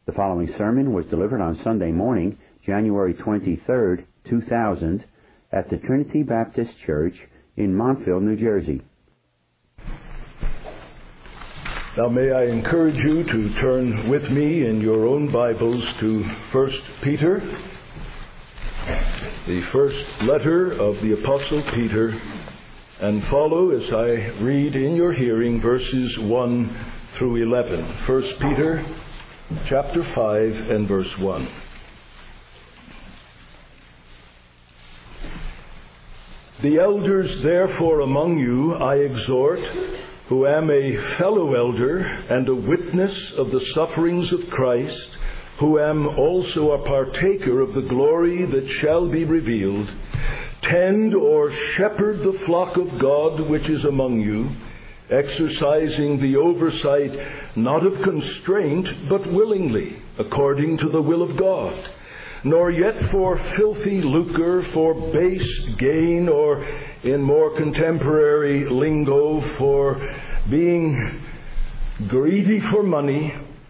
The following sermon was delivered on Sunday morning, January 23rd, 2000, at the Trinity Baptist Church in Montville, New Jersey. Now may I encourage you to turn with me in your own Bibles to 1 Peter, the first letter of the Apostle Peter, and follow as I read in your hearing verses 1 through 11. 1 Peter chapter 5 and verse 1. The elders therefore among you I exhort, who am a fellow elder and a witness of the sufferings of Christ, who am also a partaker of the glory that shall be revealed, tend or shepherd the flock of God which is among you, exercising the oversight not of constraint, but willingly, according to the will of God, nor yet for filthy lucre, for base gain, or in more contemporary lingo, for being greedy for money,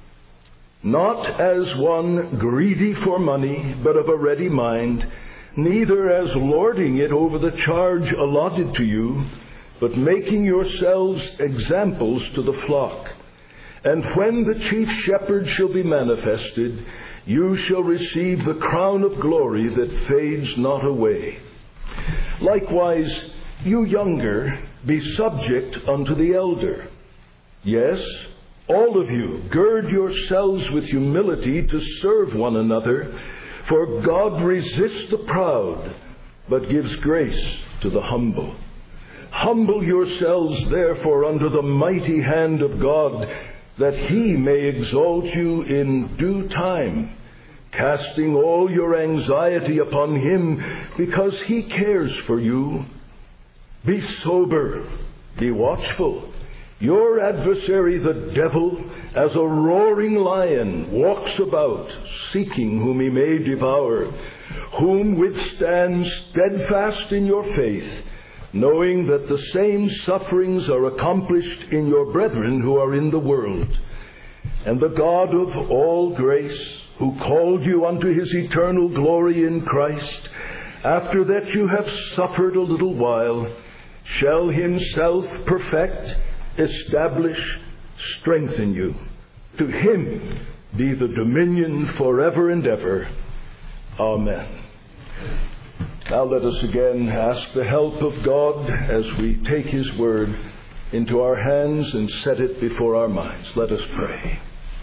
not as one greedy for money, but of a ready mind, neither as lording it over the charge allotted to you, but making yourselves examples to the flock. And when the chief shepherd shall be manifested, you shall receive the crown of glory that fades not away. Likewise, you younger, be subject unto the elder. Yes, all of you, gird yourselves with humility to serve one another, for God resists the proud, but gives grace to the humble. Humble yourselves, therefore, under the mighty hand of God, that He may exalt you in due time, casting all your anxiety upon Him, because He cares for you. Be sober, be watchful. Your adversary, the devil, as a roaring lion, walks about, seeking whom he may devour, whom withstand steadfast in your faith, knowing that the same sufferings are accomplished in your brethren who are in the world. And the God of all grace, who called you unto His eternal glory in Christ, after that you have suffered a little while, shall Himself perfect, establish, strengthen you. To Him be the dominion forever and ever. Amen. Now let us again ask the help of God as we take His word into our hands and set it before our minds. Let us pray.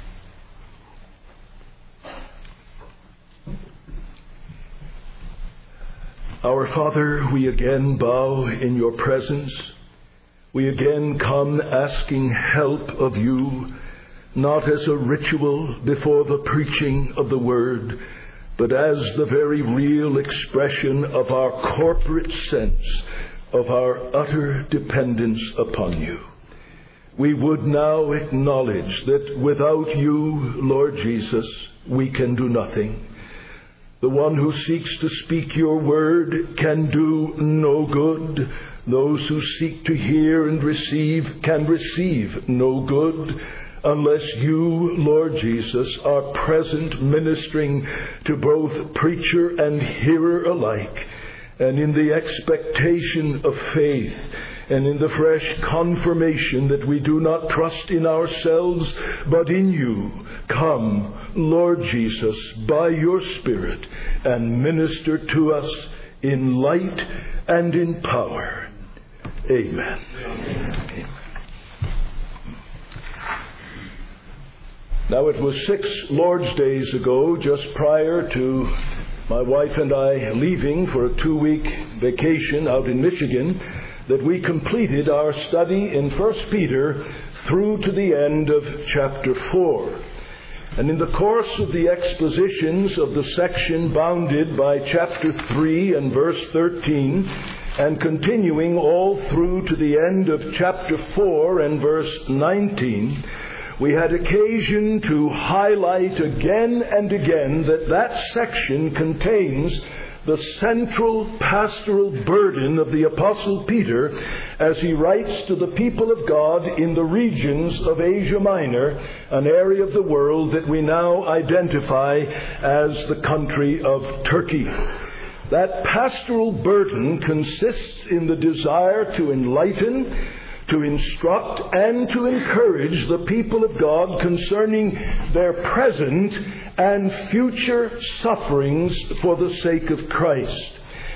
Our Father, we again bow in your presence. We again come asking help of you, not as a ritual before the preaching of the word, but as the very real expression of our corporate sense of our utter dependence upon you. We would now acknowledge that without you, Lord Jesus, we can do nothing. The one who seeks to speak your word can do no good. Those who seek to hear and receive can receive no good unless you, Lord Jesus, are present ministering to both preacher and hearer alike, and in the expectation of faith and in the fresh confirmation that we do not trust in ourselves but in you. Come, Lord Jesus, by your Spirit, and minister to us in light and in power. Amen. Amen. Now it was 6 Lord's Days ago, just prior to my wife and I leaving for a 2-week vacation out in Michigan, that we completed our study in 1 Peter through to the end of chapter 4. And in the course of the expositions of the section bounded by chapter 3 and verse 13, and continuing all through to the end of chapter 4 and verse 19, we had occasion to highlight again and again that that section contains the central pastoral burden of the Apostle Peter as he writes to the people of God in the regions of Asia Minor, an area of the world that we now identify as the country of Turkey. That pastoral burden consists in the desire to enlighten, to instruct, and to encourage the people of God concerning their present and future sufferings for the sake of Christ.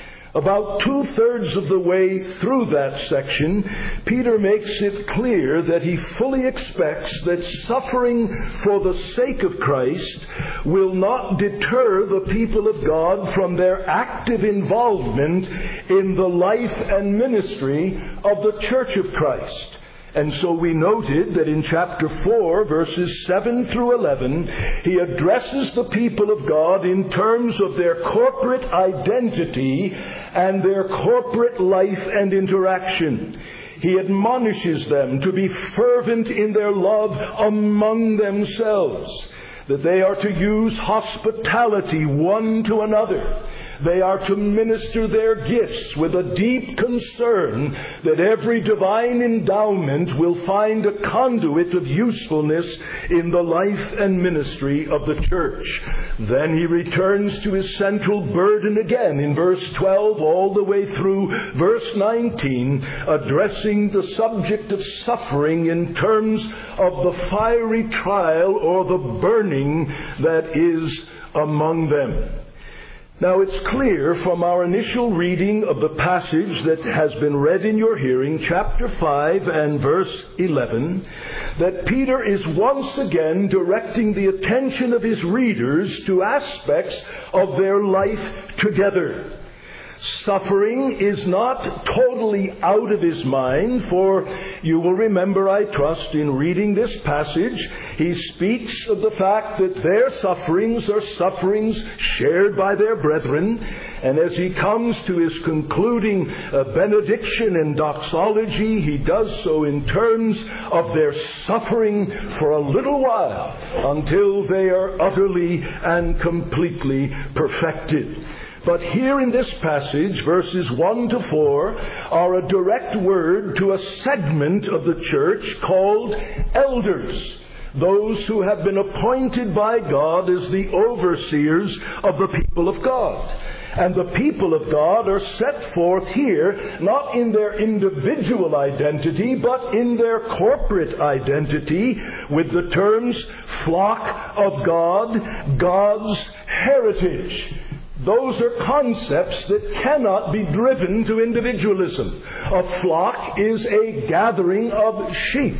About 2/3 of the way through that section, Peter makes it clear that he fully expects that suffering for the sake of Christ will not deter the people of God from their active involvement in the life and ministry of the Church of Christ. And so we noted that in chapter 4, verses 7 through 11, he addresses the people of God in terms of their corporate identity and their corporate life and interaction. He admonishes them to be fervent in their love among themselves, that they are to use hospitality one to another. They are to minister their gifts with a deep concern that every divine endowment will find a conduit of usefulness in the life and ministry of the church. Then he returns to his central burden again in verse 12 all the way through verse 19, addressing the subject of suffering in terms of the fiery trial or the burning that is among them. Now, it's clear from our initial reading of the passage that has been read in your hearing, chapter 5 and verse 11, that Peter is once again directing the attention of his readers to aspects of their life together. Suffering is not totally out of his mind, for you will remember, I trust, in reading this passage, he speaks of the fact that their sufferings are sufferings shared by their brethren. And as he comes to his concluding benediction and doxology, he does so in terms of their suffering for a little while until they are utterly and completely perfected. But here in this passage, verses 1 to 4, are a direct word to a segment of the church called elders, those who have been appointed by God as the overseers of the people of God. And the people of God are set forth here, not in their individual identity, but in their corporate identity, with the terms flock of God, God's heritage. Those are concepts that cannot be driven to individualism. A flock is a gathering of sheep.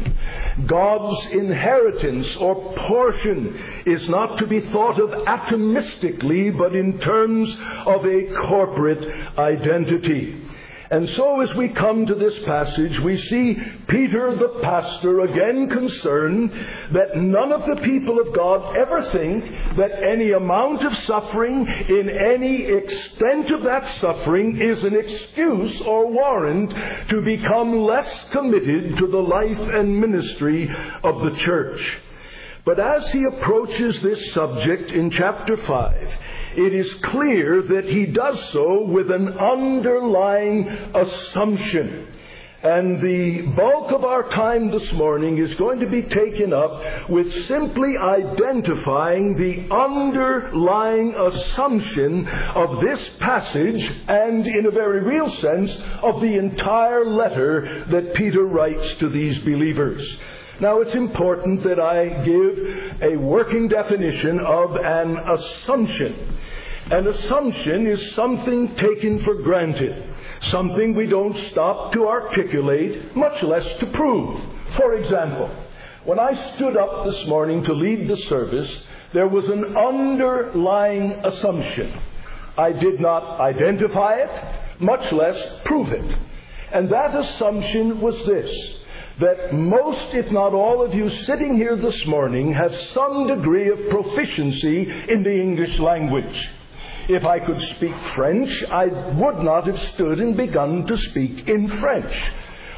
God's inheritance or portion is not to be thought of atomistically, but in terms of a corporate identity. And so as we come to this passage, we see Peter the pastor again concerned that none of the people of God ever think that any amount of suffering in any extent of that suffering is an excuse or warrant to become less committed to the life and ministry of the church. But as he approaches this subject in chapter 5, it is clear that he does so with an underlying assumption. And the bulk of our time this morning is going to be taken up with simply identifying the underlying assumption of this passage and, in a very real sense, of the entire letter that Peter writes to these believers. Now, it's important that I give a working definition of an assumption. An assumption is something taken for granted, something we don't stop to articulate, much less to prove. For example, when I stood up this morning to lead the service, there was an underlying assumption. I did not identify it, much less prove it. And that assumption was this: that most, if not all of you sitting here this morning have some degree of proficiency in the English language. If I could speak French, I would not have stood and begun to speak in French.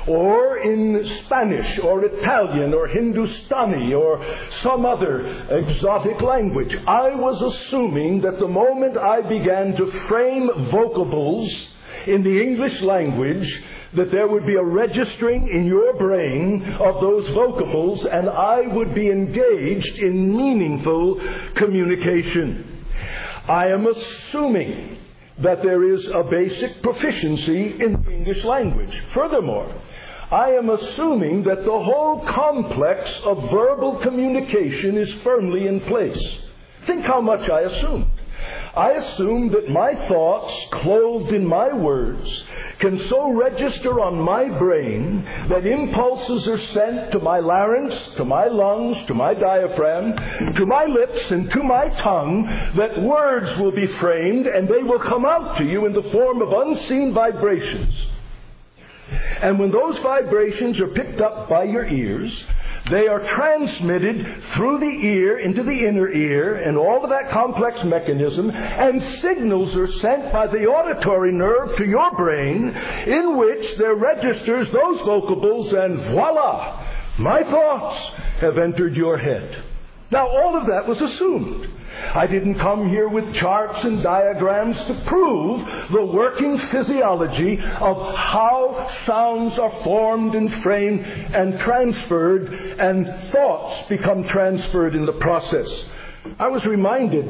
or in Spanish or Italian or Hindustani or some other exotic language. I was assuming that the moment I began to frame vocables in the English language, that there would be a registering in your brain of those vocables, and I would be engaged in meaningful communication. I am assuming that there is a basic proficiency in the English language. Furthermore, I am assuming that the whole complex of verbal communication is firmly in place. Think how much I assumed. I assume that my thoughts, clothed in my words, can so register on my brain that impulses are sent to my larynx, to my lungs, to my diaphragm, to my lips, and to my tongue, that words will be framed and they will come out to you in the form of unseen vibrations. And when those vibrations are picked up by your ears, they are transmitted through the ear into the inner ear and all of that complex mechanism, and signals are sent by the auditory nerve to your brain, in which there registers those vocables, and voila, my thoughts have entered your head. Now, all of that was assumed. I didn't come here with charts and diagrams to prove the working physiology of how sounds are formed and framed and transferred, and thoughts become transferred in the process. I was reminded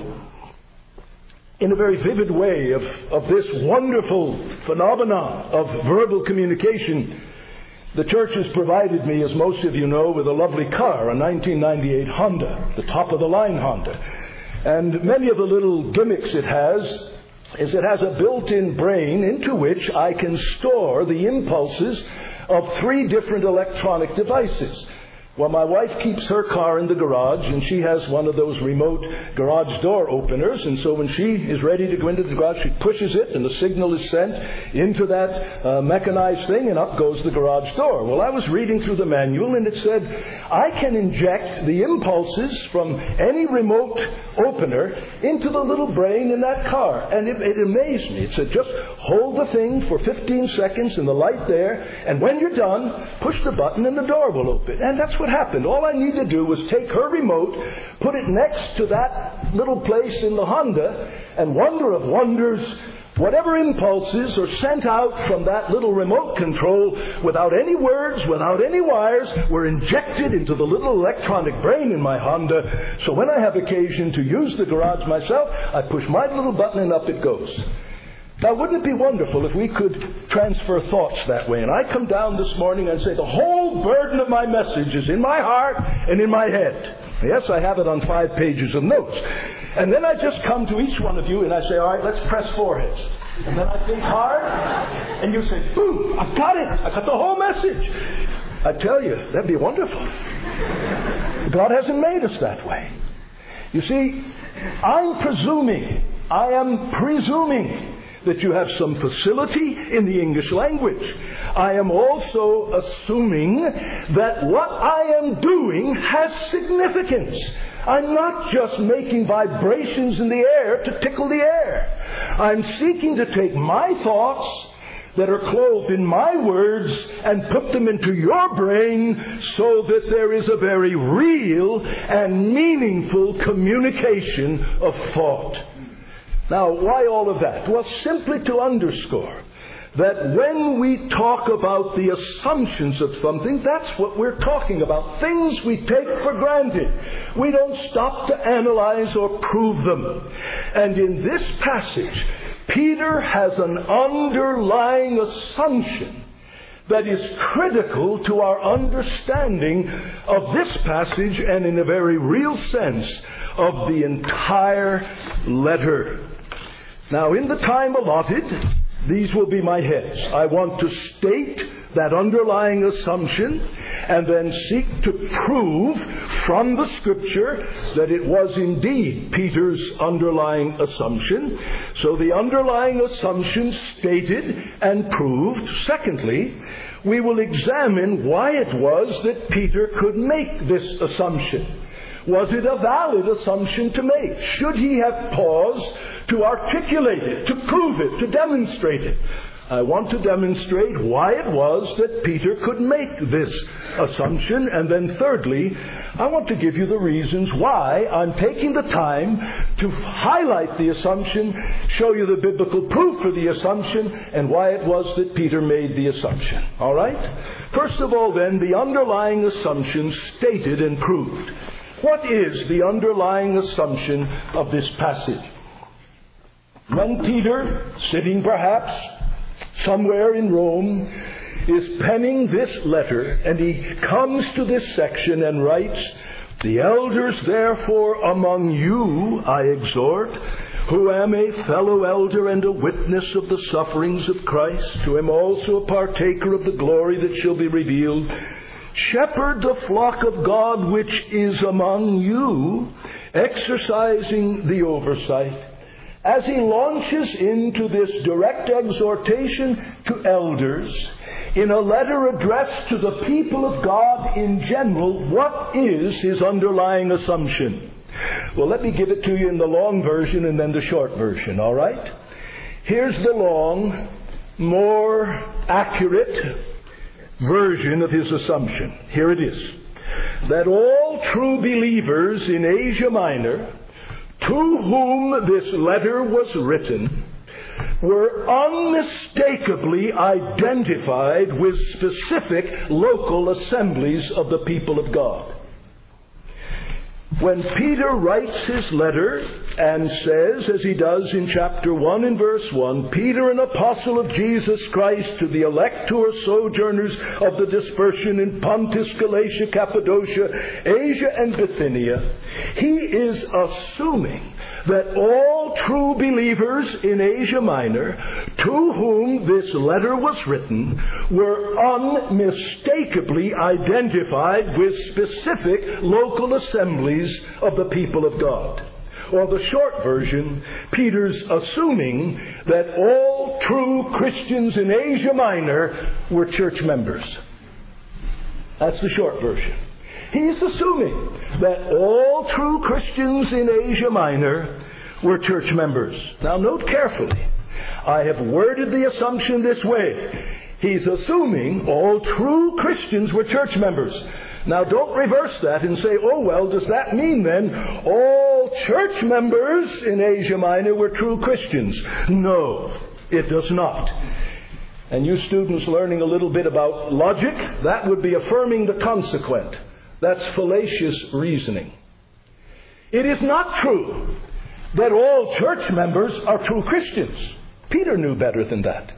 in a very vivid way of this wonderful phenomenon of verbal communication. The church has provided me, as most of you know, with a lovely car, a 1998 Honda, the top-of-the-line Honda. And many of the little gimmicks it has is it has a built-in brain into which I can store the impulses of 3 different electronic devices. Well, my wife keeps her car in the garage, and she has one of those remote garage door openers, and so when she is ready to go into the garage, she pushes it, and the signal is sent into that mechanized thing, and up goes the garage door. Well, I was reading through the manual, and it said, I can inject the impulses from any remote opener into the little brain in that car. And it amazed me. It said, just hold the thing for 15 seconds in the light there, and when you're done, push the button and the door will open. And that's what happened. All I need to do was take her remote, put it next to that little place in the Honda, and wonder of wonders, whatever impulses are sent out from that little remote control, without any words, without any wires, were injected into the little electronic brain in my Honda. So when I have occasion to use the garage myself, I push my little button and up it goes. Now, wouldn't it be wonderful if we could transfer thoughts that way? And I come down this morning and say, the whole burden of my message is in my heart and in my head. Yes, I have it on 5 pages of notes. And then I just come to each one of you and I say, all right, let's press foreheads. And then I think hard, and you say, boom, I got it. I got the whole message. I tell you, that'd be wonderful. God hasn't made us that way. You see, I am presuming that you have some facility in the English language. I am also assuming that what I am doing has significance. I'm not just making vibrations in the air to tickle the air. I'm seeking to take my thoughts that are clothed in my words and put them into your brain so that there is a very real and meaningful communication of thought. Now, why all of that? Well, simply to underscore that when we talk about the assumptions of something, that's what we're talking about. Things we take for granted. We don't stop to analyze or prove them. And in this passage, Peter has an underlying assumption that is critical to our understanding of this passage and, in a very real sense, of the entire letter. Now, in the time allotted, these will be my heads. I want to state that underlying assumption and then seek to prove from the Scripture that it was indeed Peter's underlying assumption. So the underlying assumption stated and proved. Secondly, we will examine why it was that Peter could make this assumption. Was it a valid assumption to make? Should he have paused to articulate it, to prove it, to demonstrate it? I want to demonstrate why it was that Peter could make this assumption. And then thirdly, I want to give you the reasons why I'm taking the time to highlight the assumption, show you the biblical proof for the assumption, and why it was that Peter made the assumption. All right? First of all, then, the underlying assumption stated and proved. What is the underlying assumption of this passage? When Peter, sitting perhaps somewhere in Rome, is penning this letter, and he comes to this section and writes, "The elders therefore among you I exhort, who am a fellow elder and a witness of the sufferings of Christ, who am also a partaker of the glory that shall be revealed, shepherd the flock of God which is among you, exercising the oversight." As he launches into this direct exhortation to elders, in a letter addressed to the people of God in general, what is his underlying assumption? Well, let me give it to you in the long version and then the short version, all right? Here's the long, more accurate version of his assumption. Here it is. That all true believers in Asia Minor, to whom this letter was written, were unmistakably identified with specific local assemblies of the people of God. When Peter writes his letter and says, as he does in chapter 1 and verse 1, "Peter, an apostle of Jesus Christ, to the elect who are sojourners of the dispersion in Pontus, Galatia, Cappadocia, Asia, and Bithynia," he is assuming that all true believers in Asia Minor, to whom this letter was written, were unmistakably identified with specific local assemblies of the people of God. Or the short version, Peter's assuming that all true Christians in Asia Minor were church members. That's the short version. He's assuming that all true Christians in Asia Minor were church members. Now note carefully, I have worded the assumption this way. He's assuming all true Christians were church members. Now don't reverse that and say, oh well, does that mean then all church members in Asia Minor were true Christians? No, it does not. And you students learning a little bit about logic, that would be affirming the consequent. That's fallacious reasoning. It is not true that all church members are true Christians. Peter knew better than that.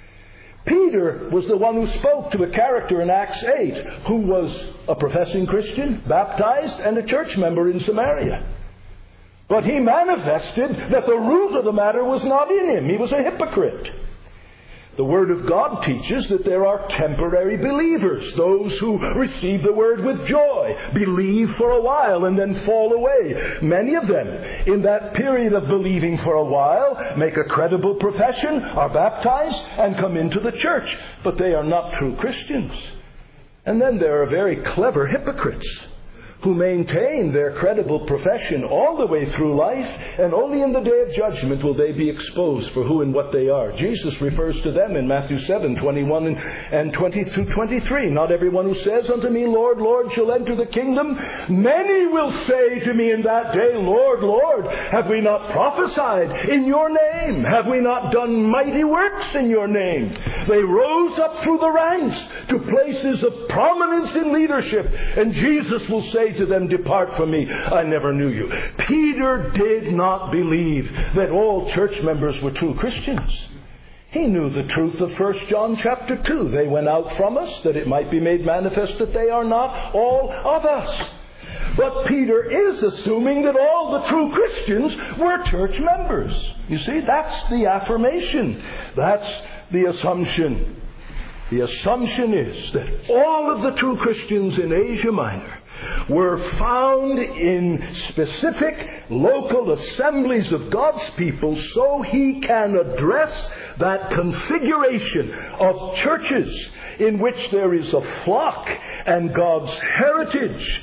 Peter was the one who spoke to a character in Acts 8 who was a professing Christian, baptized, and a church member in Samaria. But he manifested that the root of the matter was not in him. He was a hypocrite. The Word of God teaches that there are temporary believers, those who receive the Word with joy, believe for a while, and then fall away. Many of them, in that period of believing for a while, make a credible profession, are baptized, and come into the church. But they are not true Christians. And then there are very clever hypocrites who maintain their credible profession all the way through life, and only in the day of judgment will they be exposed for who and what they are. Jesus refers to them in Matthew 7:21 and 20 through 23. "Not everyone who says unto me, Lord, Lord, shall enter the kingdom. Many will say to me in that day, Lord, Lord, have we not prophesied in your name? Have we not done mighty works in your name?" They rose up through the ranks to places of prominence in leadership, and Jesus will say to them, "Depart from me, I never knew you." Peter did not believe that all church members were true Christians. He knew the truth of 1 John chapter 2. "They went out from us, that it might be made manifest that they are not all of us." But Peter is assuming that all the true Christians were church members. You see, that's the affirmation. That's the assumption. The assumption is that all of the true Christians in Asia Minor were found in specific local assemblies of God's people, so he can address that configuration of churches in which there is a flock and God's heritage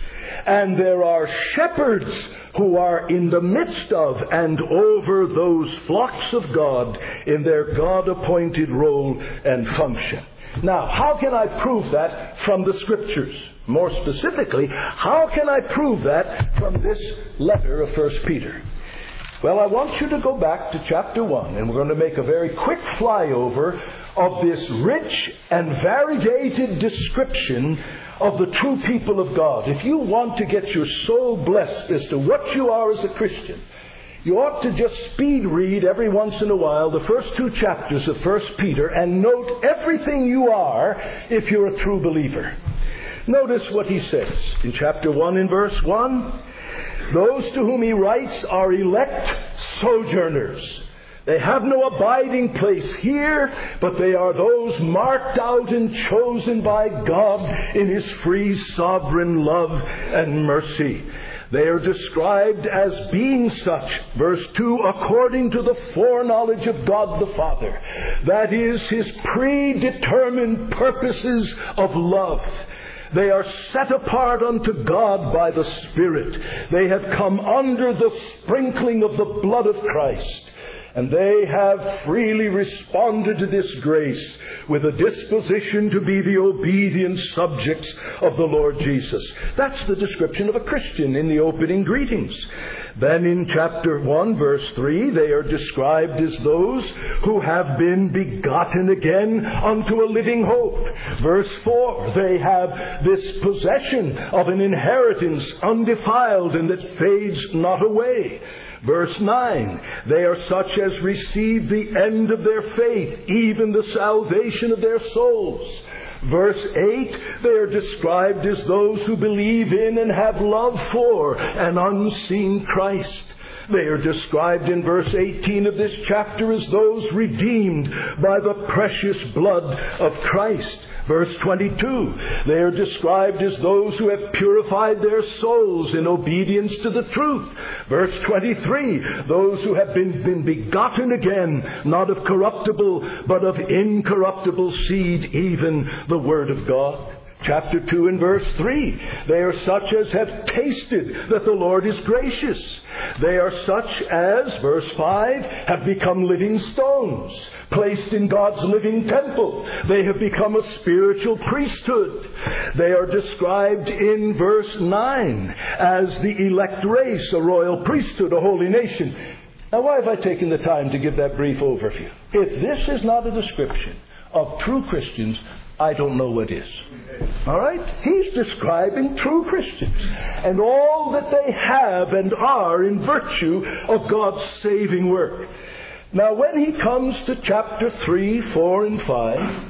And there are shepherds who are in the midst of and over those flocks of God in their God-appointed role and function. Now, how can I prove that from the Scriptures? More specifically, how can I prove that from this letter of 1 Peter? Well, I want you to go back to chapter 1, and we're going to make a very quick flyover of this rich and variegated description of the true people of God. If you want to get your soul blessed as to what you are as a Christian, you ought to just speed read every once in a while the first 2 chapters of 1 Peter and note everything you are if you're a true believer. Notice what he says in chapter 1 in verse 1. Those to whom he writes are elect sojourners. They have no abiding place here, but they are those marked out and chosen by God in His free sovereign love and mercy. They are described as being such, verse 2, according to the foreknowledge of God the Father. That is, His predetermined purposes of love. They are set apart unto God by the Spirit. They have come under the sprinkling of the blood of Christ. And they have freely responded to this grace with a disposition to be the obedient subjects of the Lord Jesus. That's the description of a Christian in the opening greetings. Then in chapter 1, verse 3, they are described as those who have been begotten again unto a living hope. Verse 4, they have this possession of an inheritance undefiled and that fades not away. Verse 9, they are such as receive the end of their faith, even the salvation of their souls. Verse 8, they are described as those who believe in and have love for an unseen Christ. They are described in verse 18 of this chapter as those redeemed by the precious blood of Christ. Verse 22, they are described as those who have purified their souls in obedience to the truth. Verse 23, those who have been begotten again, not of corruptible, but of incorruptible seed, even the Word of God. Chapter 2 and verse 3, they are such as have tasted that the Lord is gracious. They are such as, verse 5, have become living stones, placed in God's living temple. They have become a spiritual priesthood. They are described in verse 9 as the elect race, a royal priesthood, a holy nation. Now, why have I taken the time to give that brief overview? If this is not a description of true Christians, I don't know what is. All right? He's describing true Christians and all that they have and are in virtue of God's saving work. Now, when he comes to chapter 3, 4, and 5,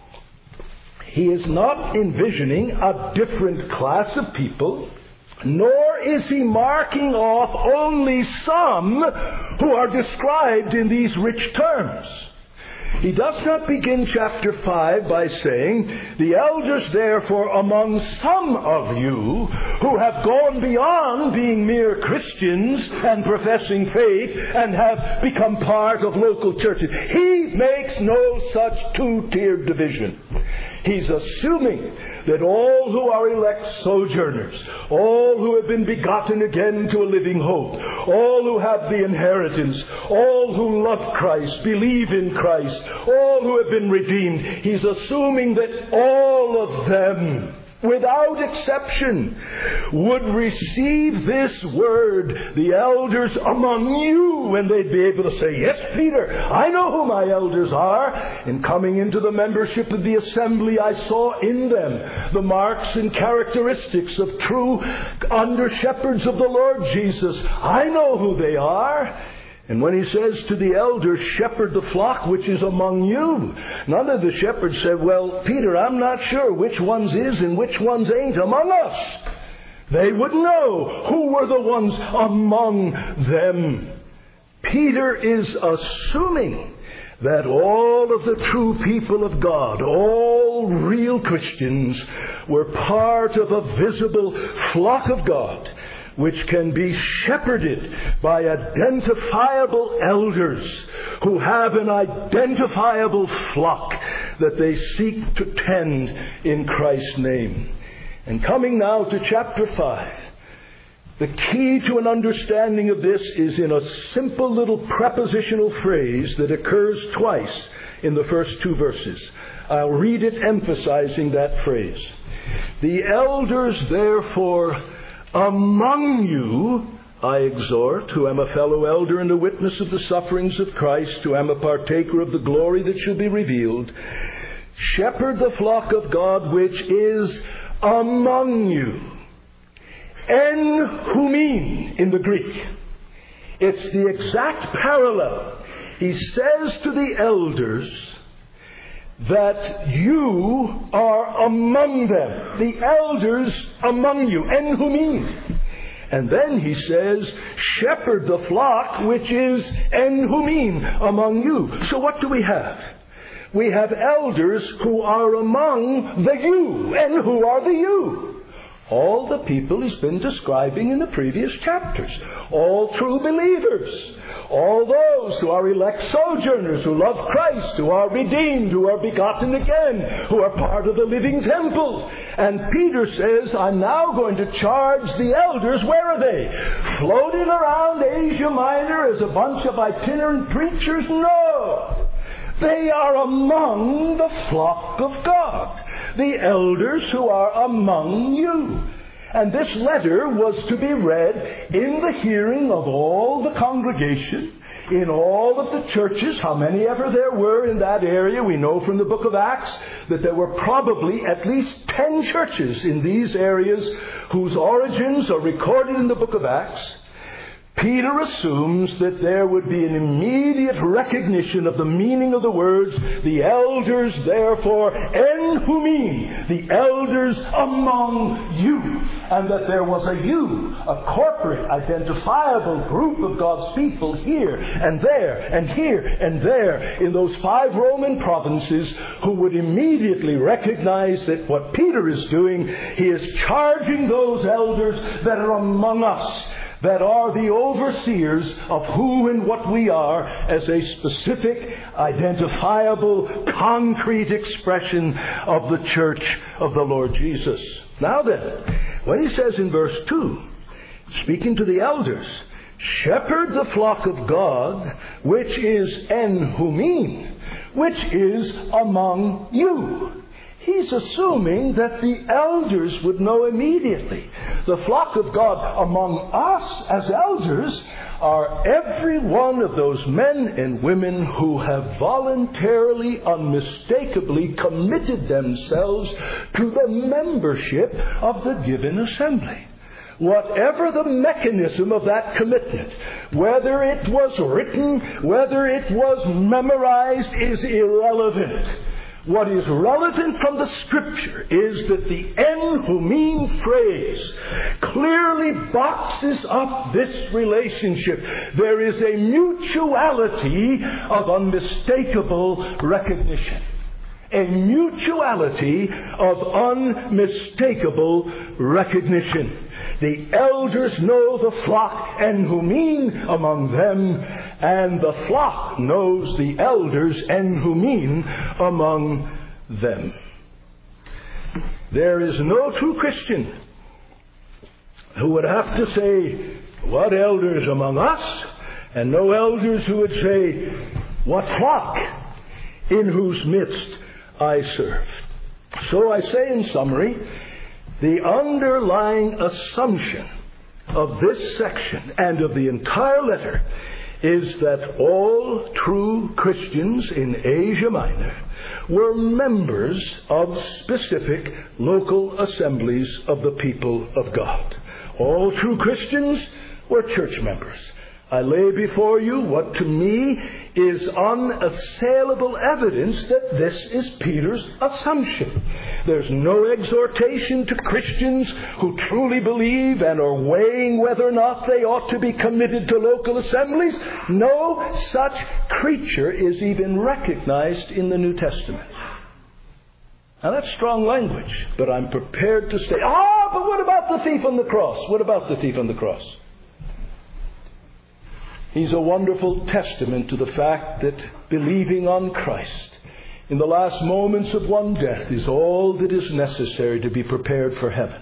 he is not envisioning a different class of people, nor is he marking off only some who are described in these rich terms. He does not begin chapter 5 by saying, the elders therefore among some of you who have gone beyond being mere Christians and professing faith and have become part of local churches. He makes no such two-tiered division. He's assuming that all who are elect sojourners, all who have been begotten again to a living hope, all who have the inheritance, all who love Christ, believe in Christ, all who have been redeemed, he's assuming that all of them, without exception, would receive this word, the elders among you, and they'd be able to say, yes, Peter, I know who my elders are. And coming into the membership of the assembly, I saw in them the marks and characteristics of true under-shepherds of the Lord Jesus. I know who they are. And when he says to the elders, shepherd the flock which is among you, none of the shepherds said, well, Peter, I'm not sure which ones is and which ones ain't among us. They would know who were the ones among them. Peter is assuming that all of the true people of God, all real Christians, were part of a visible flock of God, which can be shepherded by identifiable elders who have an identifiable flock that they seek to tend in Christ's name. And coming now to chapter 5, the key to an understanding of this is in a simple little prepositional phrase that occurs twice in the first 2 verses. I'll read it emphasizing that phrase. The elders, therefore, among you, I exhort, who am a fellow elder and a witness of the sufferings of Christ, who am a partaker of the glory that shall be revealed, shepherd the flock of God which is among you. En humin in the Greek. It's the exact parallel. He says to the elders that you are among them. The elders among you. En humin. And then he says, shepherd the flock which is en humin among you. So what do we have? We have elders who are among the you. And who are the you? All the people he's been describing in the previous chapters. All true believers. All those who are elect sojourners, who love Christ, who are redeemed, who are begotten again, who are part of the living temple. And Peter says, I'm now going to charge the elders. Where are they? Floating around Asia Minor as a bunch of itinerant preachers? No. They are among the flock of God. The elders who are among you. And this letter was to be read in the hearing of all the congregation, in all of the churches, how many ever there were in that area. We know from the book of Acts that there were probably at least 10 churches in these areas whose origins are recorded in the book of Acts. Peter assumes that there would be an immediate recognition of the meaning of the words, the elders therefore en humin, the elders among you, and that there was a you, a corporate, identifiable group of God's people here and there and here and there in those 5 Roman provinces who would immediately recognize that what Peter is doing, he is charging those elders that are among us, that are the overseers of who and what we are as a specific, identifiable, concrete expression of the church of the Lord Jesus. Now then, when he says in verse 2, speaking to the elders, shepherd the flock of God, which is en humin, which is among you. He's assuming that the elders would know immediately. The flock of God among us as elders are every one of those men and women who have voluntarily, unmistakably committed themselves to the membership of the given assembly. Whatever the mechanism of that commitment, whether it was written, whether it was memorized, is irrelevant. What is relevant from the Scripture is that the en humin phrase clearly boxes up this relationship. There is a mutuality of unmistakable recognition. A mutuality of unmistakable recognition. The elders know the flock en humin among them, and the flock knows the elders en humin among them. There is no true Christian who would have to say, what elders among us? And no elders who would say, what flock in whose midst I serve. So I say in summary, the underlying assumption of this section and of the entire letter is that all true Christians in Asia Minor were members of specific local assemblies of the people of God. All true Christians were church members. I lay before you what to me is unassailable evidence that this is Peter's assumption. There's no exhortation to Christians who truly believe and are weighing whether or not they ought to be committed to local assemblies. No such creature is even recognized in the New Testament. Now that's strong language, but I'm prepared to say, but what about the thief on the cross? What about the thief on the cross? He's a wonderful testament to the fact that believing on Christ in the last moments of one death is all that is necessary to be prepared for heaven.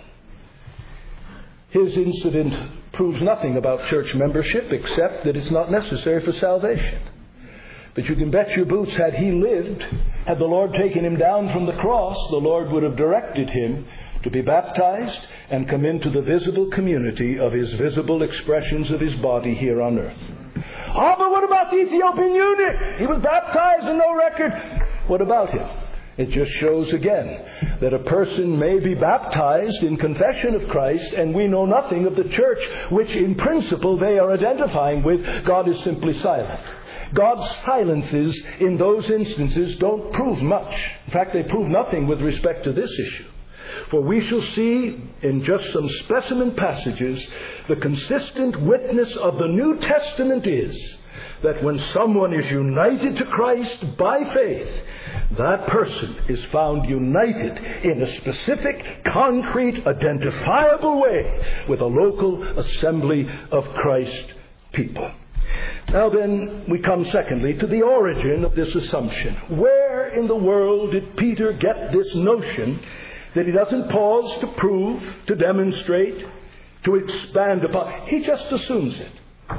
His incident proves nothing about church membership except that it's not necessary for salvation. But you can bet your boots, had he lived, had the Lord taken him down from the cross, the Lord would have directed him to be baptized and come into the visible community of his visible expressions of his body here on earth. Oh, but what about the Ethiopian eunuch? He was baptized and no record. What about him? It just shows again that a person may be baptized in confession of Christ and we know nothing of the church which in principle they are identifying with. God is simply silent. God's silences in those instances don't prove much. In fact, they prove nothing with respect to this issue. For we shall see in just some specimen passages the consistent witness of the New Testament is that when someone is united to Christ by faith, that person is found united in a specific, concrete, identifiable way with a local assembly of Christ people. Now then, we come secondly to the origin of this assumption. Where in the world did Peter get this notion that he doesn't pause to prove, to demonstrate, to expand upon? He just assumes it.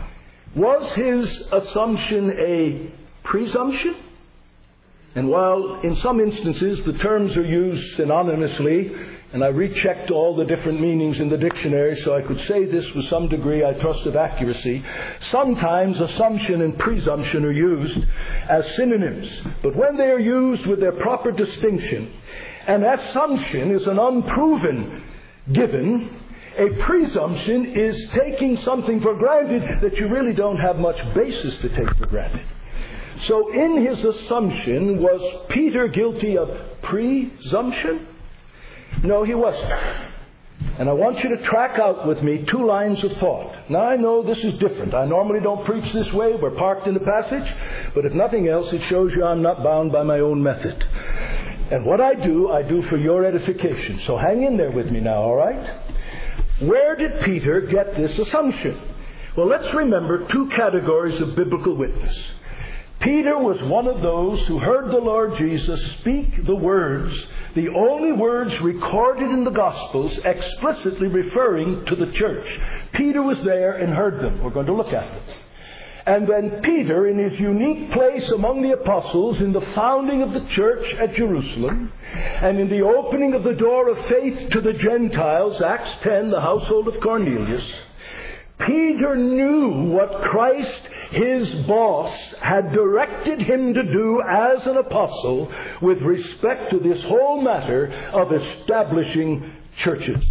Was his assumption a presumption? And while in some instances the terms are used synonymously, and I rechecked all the different meanings in the dictionary so I could say this with some degree, I trust, of accuracy, sometimes assumption and presumption are used as synonyms. But when they are used with their proper distinction, an assumption is an unproven given. A presumption is taking something for granted that you really don't have much basis to take for granted. So in his assumption, was Peter guilty of presumption? No, he wasn't. And I want you to track out with me two lines of thought. Now, I know this is different. I normally don't preach this way. We're parked in the passage. But if nothing else, it shows you I'm not bound by my own method. And what I do for your edification. So hang in there with me now, all right? Where did Peter get this assumption? Well, let's remember two categories of biblical witness. Peter was one of those who heard the Lord Jesus speak the words, the only words recorded in the Gospels explicitly referring to the church. Peter was there and heard them. We're going to look at them. And then Peter, in his unique place among the apostles in the founding of the church at Jerusalem, and in the opening of the door of faith to the Gentiles, Acts 10, the household of Cornelius, Peter knew what Christ, his boss, had directed him to do as an apostle with respect to this whole matter of establishing churches.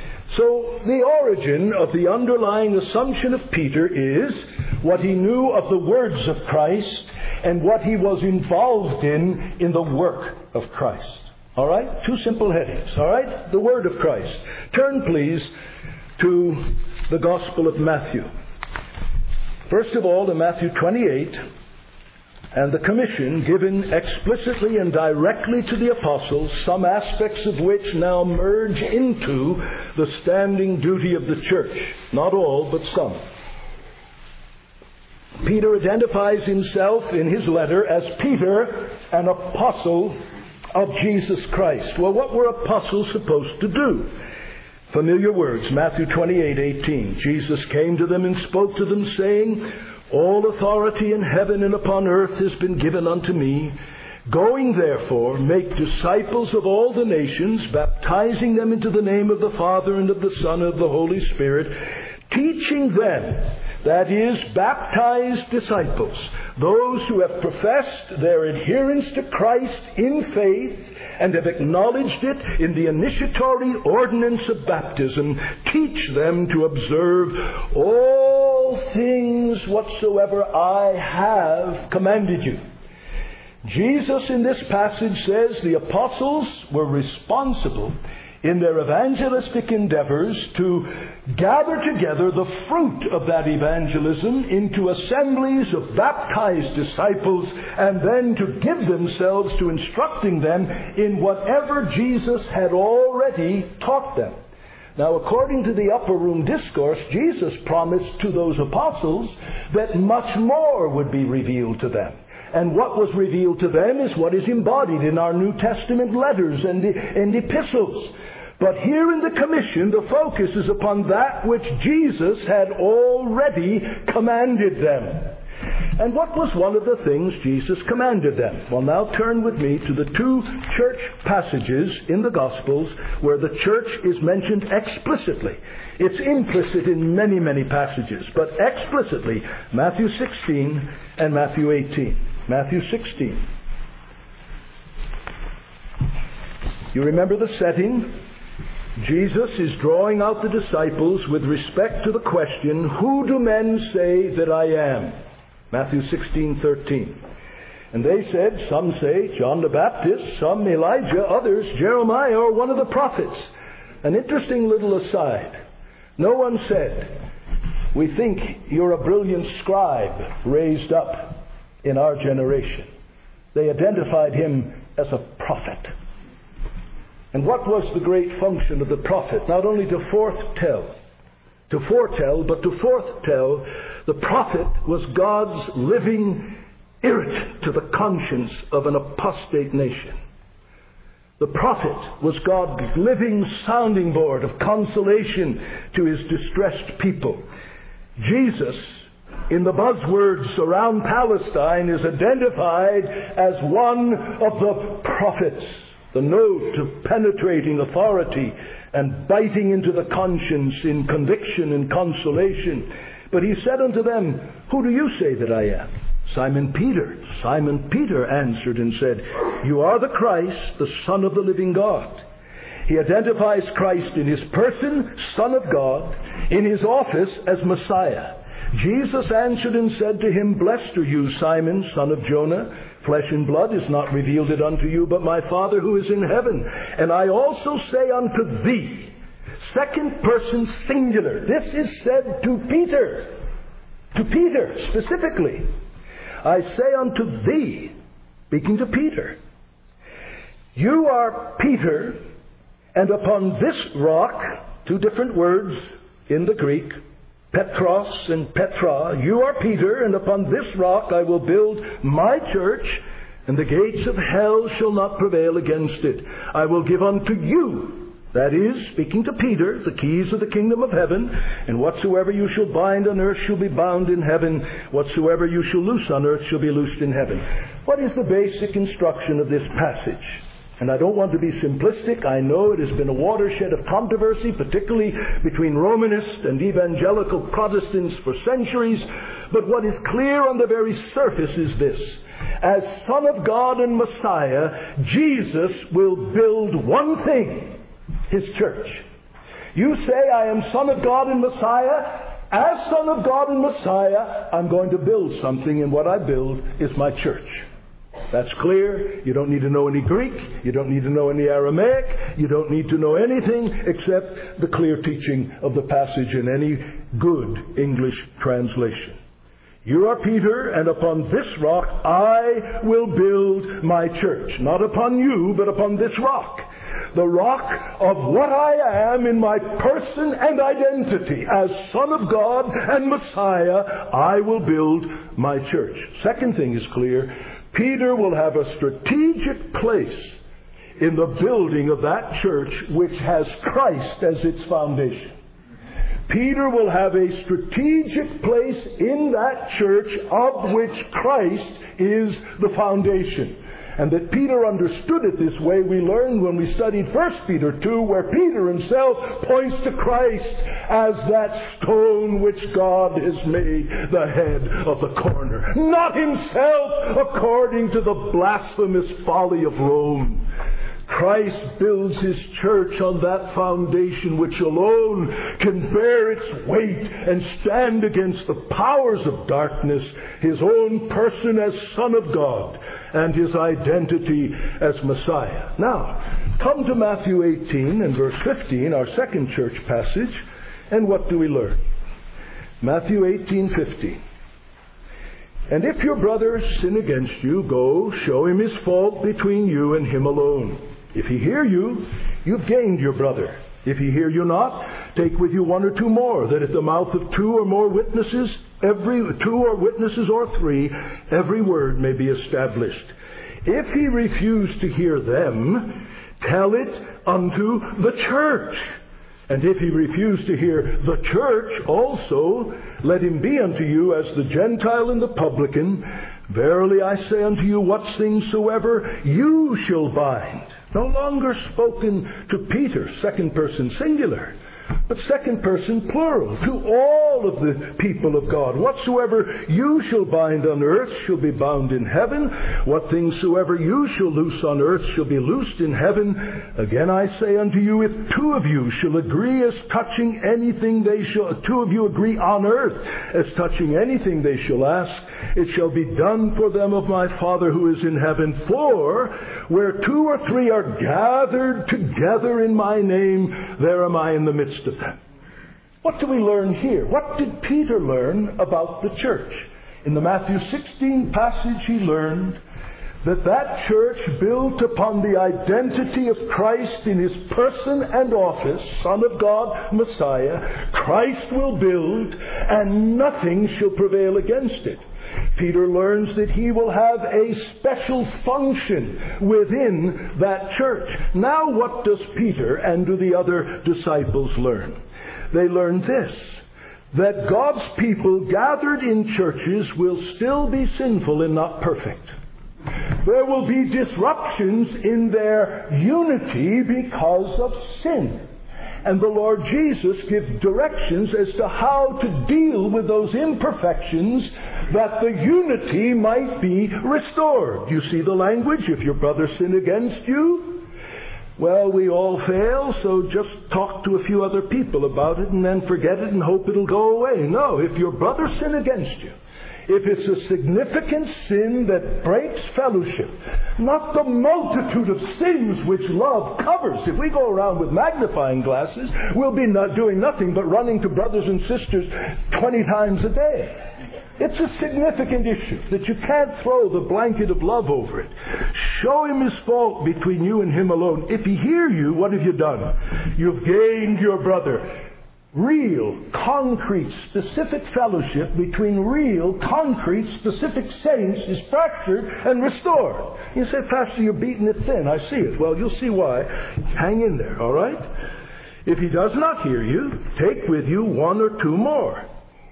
So the origin of the underlying assumption of Peter is what he knew of the words of Christ and what he was involved in the work of Christ. All right? Two simple headings. All right? The word of Christ. Turn, please, to the Gospel of Matthew. First of all, to Matthew 28, and the commission given explicitly and directly to the apostles, some aspects of which now merge into the standing duty of the church. Not all, but some. Peter identifies himself in his letter as Peter, an apostle of Jesus Christ. Well, what were apostles supposed to do? Familiar words, Matthew 28:18. Jesus came to them and spoke to them, saying, "All authority in heaven and upon earth has been given unto me. Going therefore, make disciples of all the nations, baptizing them into the name of the Father and of the Son and of the Holy Spirit, teaching them," that is, baptized disciples, those who have professed their adherence to Christ in faith and have acknowledged it in the initiatory ordinance of baptism, teach them to observe all things whatsoever I have commanded you. Jesus in this passage says the apostles were responsible in their evangelistic endeavors to gather together the fruit of that evangelism into assemblies of baptized disciples, and then to give themselves to instructing them in whatever Jesus had already taught them. Now, according to the Upper Room Discourse, Jesus promised to those apostles that much more would be revealed to them. And what was revealed to them is what is embodied in our New Testament letters and epistles. But here in the commission, the focus is upon that which Jesus had already commanded them. And what was one of the things Jesus commanded them? Well, now turn with me to the two church passages in the Gospels where the church is mentioned explicitly. It's implicit in many, many passages, but explicitly, Matthew 16 and Matthew 18. Matthew 16. You remember the setting? Jesus is drawing out the disciples with respect to the question, who do men say that I am? Matthew 16:13. And they said, some say John the Baptist, some Elijah, others Jeremiah or one of the prophets. An interesting little aside. No one said, we think you're a brilliant scribe raised up in our generation. They identified him as a prophet. And what was the great function of the prophet? Not only to foretell, but to foretell. The prophet was God's living irritant to the conscience of an apostate nation. The prophet was God's living sounding board of consolation to his distressed people. Jesus, in the buzzwords around Palestine, is identified as one of the prophets. The note of penetrating authority and biting into the conscience in conviction and consolation. But he said unto them, who do you say that I am? Simon Peter answered and said, you are the Christ, the Son of the living God. He identifies Christ in his person, Son of God, in his office as Messiah. Jesus answered and said to him, blessed are you, Simon, son of Jonah. Flesh and blood is not revealed it unto you, but my Father who is in heaven. And I also say unto thee, second person singular. This is said to Peter specifically. I say unto thee, speaking to Peter, you are Peter, and upon this rock, two different words in the Greek, Petros and Petra, you are Peter, and upon this rock I will build my church, and the gates of hell shall not prevail against it. I will give unto you, that is, speaking to Peter, the keys of the kingdom of heaven, and whatsoever you shall bind on earth shall be bound in heaven, whatsoever you shall loose on earth shall be loosed in heaven. What is the basic instruction of this passage? And I don't want to be simplistic. I know it has been a watershed of controversy, particularly between Romanists and evangelical Protestants for centuries. But what is clear on the very surface is this. As Son of God and Messiah, Jesus will build one thing, His church. You say, I am Son of God and Messiah. As Son of God and Messiah, I'm going to build something, and what I build is my church. That's clear. You don't need to know any Greek. You don't need to know any Aramaic. You don't need to know anything except the clear teaching of the passage in any good English translation. You are Peter, and upon this rock I will build my church. Not upon you, but upon this rock. The rock of what I am in my person and identity. As Son of God and Messiah, I will build my church. Second thing is clear. Peter will have a strategic place in the building of that church which has Christ as its foundation. Peter will have a strategic place in that church of which Christ is the foundation. And that Peter understood it this way, we learned when we studied 1 Peter 2, where Peter himself points to Christ as that stone which God has made the head of the corner. Not himself according to the blasphemous folly of Rome. Christ builds His church on that foundation which alone can bear its weight and stand against the powers of darkness, His own person as Son of God and His identity as Messiah. Now, come to Matthew 18 and verse 15, our second church passage, and what do we learn? Matthew 18:15. And if your brother sin against you, go, show him his fault between you and him alone. If he hear you, you've gained your brother. If he hear you not, take with you one or two more, that at the mouth of two or more witnesses, or three, every word may be established. If he refuse to hear them, tell it unto the church. And if he refuse to hear the church also, let him be unto you as the Gentile and the publican. Verily I say unto you, what things soever you shall bind. No longer spoken to Peter, second person singular, but second person plural, to all of the people of God. Whatsoever you shall bind on earth shall be bound in heaven. What things soever you shall loose on earth shall be loosed in heaven. Again I say unto you, if two of you shall agree as touching anything two of you agree on earth as touching anything they shall ask, it shall be done for them of my Father who is in heaven. For where two or three are gathered together in my name, there am I in the midst of them. What do we learn here? What did Peter learn about the church? In the Matthew 16 passage, he learned that church built upon the identity of Christ in his person and office, Son of God, Messiah, Christ will build, and nothing shall prevail against it. Peter learns that he will have a special function within that church. Now what does Peter and do the other disciples learn? They learn this, that God's people gathered in churches will still be sinful and not perfect. There will be disruptions in their unity because of sin. And the Lord Jesus gives directions as to how to deal with those imperfections, that the unity might be restored. You see the language? If your brother sin against you, well, we all fail, so just talk to a few other people about it and then forget it and hope it'll go away. No, if your brother sin against you, if it's a significant sin that breaks fellowship, not the multitude of sins which love covers. If we go around with magnifying glasses, we'll be not doing nothing but running to brothers and sisters 20 times a day. It's a significant issue that you can't throw the blanket of love over it. Show him his fault between you and him alone. If he hear you, what have you done? You've gained your brother. Real, concrete, specific fellowship between real, concrete, specific saints is fractured and restored. You say, Pastor, you're beating it thin. I see it. Well, you'll see why. Hang in there, all right? If he does not hear you, take with you one or two more.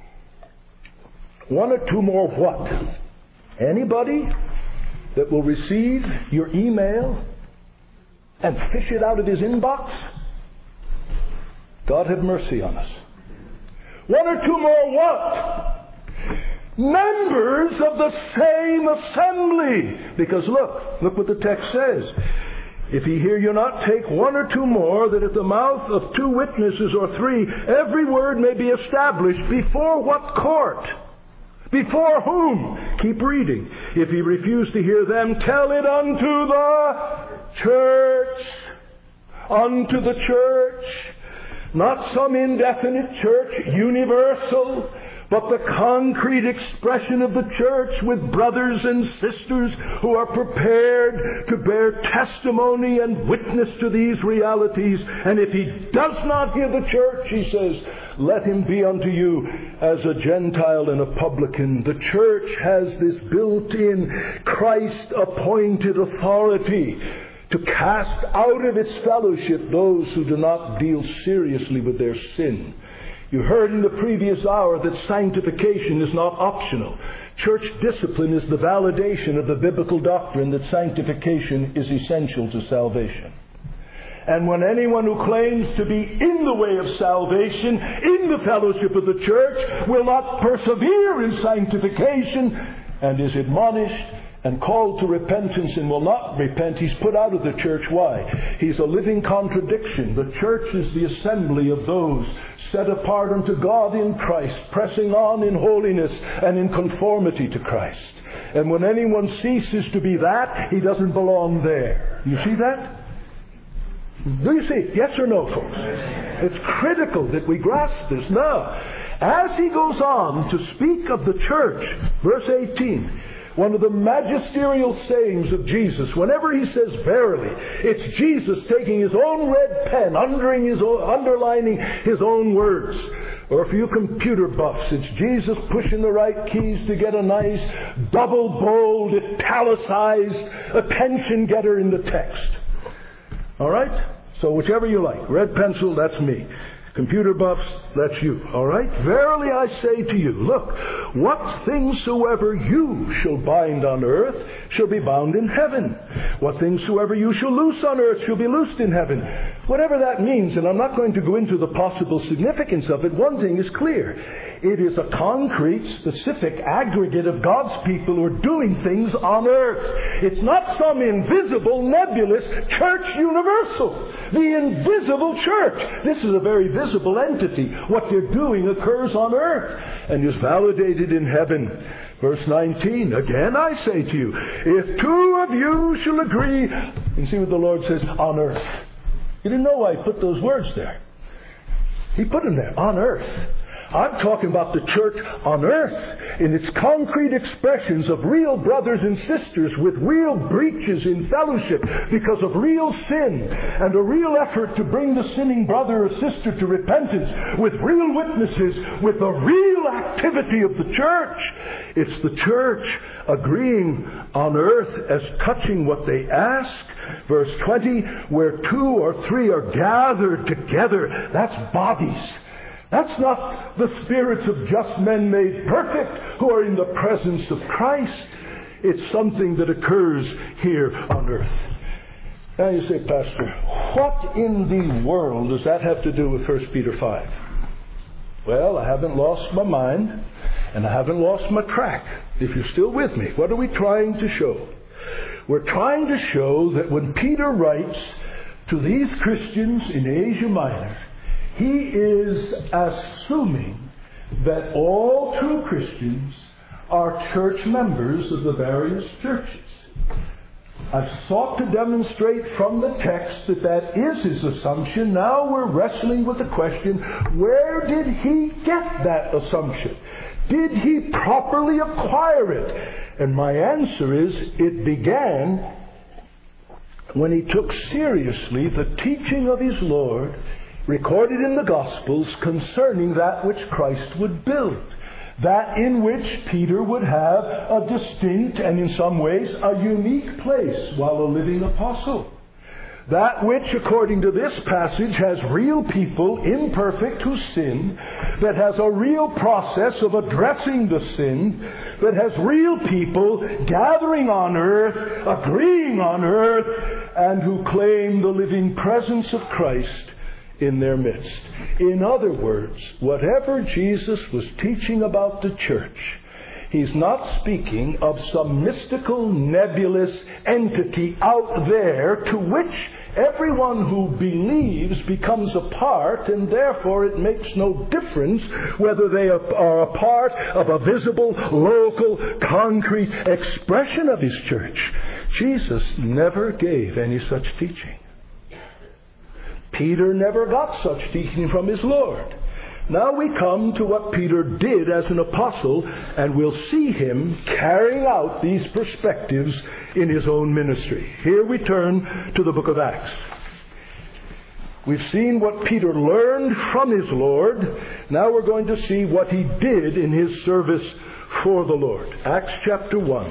One or two more what? Anybody that will receive your email and fish it out of his inbox? God have mercy on us. One or two more what? Members of the same assembly. Because look what the text says. If he hear you not, take one or two more, that at the mouth of two witnesses or three, every word may be established. Before what court? Before whom? Keep reading. If he refuse to hear them, tell it unto the church. Unto the church. Not some indefinite church, universal, but the concrete expression of the church with brothers and sisters who are prepared to bear testimony and witness to these realities. And if he does not hear the church, he says, let him be unto you as a Gentile and a publican. The church has this built-in Christ-appointed authority to cast out of its fellowship those who do not deal seriously with their sin. You heard in the previous hour that sanctification is not optional. Church discipline is the validation of the biblical doctrine that sanctification is essential to salvation. And when anyone who claims to be in the way of salvation, in the fellowship of the church, will not persevere in sanctification and is admonished and called to repentance and will not repent, he's put out of the church. Why? He's a living contradiction. The church is the assembly of those set apart unto God in Christ, pressing on in holiness and in conformity to Christ. And when anyone ceases to be that, he doesn't belong there. You see that? Do you see it? Yes or no, folks? It's critical that we grasp this. Now, as he goes on to speak of the church, verse 18, One of the magisterial sayings of Jesus, whenever he says verily, it's Jesus taking his own red pen, underlining his own words. Or for you computer buffs, it's Jesus pushing the right keys to get a nice double-bold, italicized attention-getter in the text. All right? So whichever you like. Red pencil, that's me. Computer buffs, that's you. All right? Verily I say to you, look, what things soever you shall bind on earth shall be bound in heaven. What things soever you shall loose on earth shall be loosed in heaven. Whatever that means, and I'm not going to go into the possible significance of it, one thing is clear. It is a concrete, specific aggregate of God's people who are doing things on earth. It's not some invisible, nebulous church universal. The invisible church. This is a very visible entity. What they're doing occurs on earth and is validated in heaven. Verse 19, again I say to you, if two of you shall agree, and see what the Lord says, on earth. You didn't know why he put those words there. He put them there, on earth. I'm talking about the church on earth in its concrete expressions of real brothers and sisters with real breaches in fellowship because of real sin and a real effort to bring the sinning brother or sister to repentance with real witnesses, with the real activity of the church. It's the church agreeing on earth as touching what they ask. Verse 20, where two or three are gathered together, that's bodies. That's not the spirits of just men made perfect who are in the presence of Christ. It's something that occurs here on earth. Now you say, Pastor, what in the world does that have to do with 1 Peter 5? Well, I haven't lost my mind and I haven't lost my track. If you're still with me, what are we trying to show? We're trying to show that when Peter writes to these Christians in Asia Minor, he is assuming that all true Christians are church members of the various churches. I've sought to demonstrate from the text that that is his assumption. Now we're wrestling with the question, where did he get that assumption? Did he properly acquire it? And my answer is, it began when he took seriously the teaching of his Lord recorded in the Gospels concerning that which Christ would build. That in which Peter would have a distinct and in some ways a unique place while a living apostle. That which, according to this passage, has real people, imperfect, who sin, that has a real process of addressing the sin, that has real people gathering on earth, agreeing on earth, and who claim the living presence of Christ in their midst. In other words, whatever Jesus was teaching about the church, he's not speaking of some mystical, nebulous entity out there to which everyone who believes becomes a part, and therefore it makes no difference whether they are a part of a visible, local, concrete expression of his church. Jesus never gave any such teaching. Peter never got such teaching from his Lord. Now we come to what Peter did as an apostle, and we'll see him carrying out these perspectives in his own ministry. Here we turn to the book of Acts. We've seen what Peter learned from his Lord. Now we're going to see what he did in his service for the Lord. Acts chapter 1.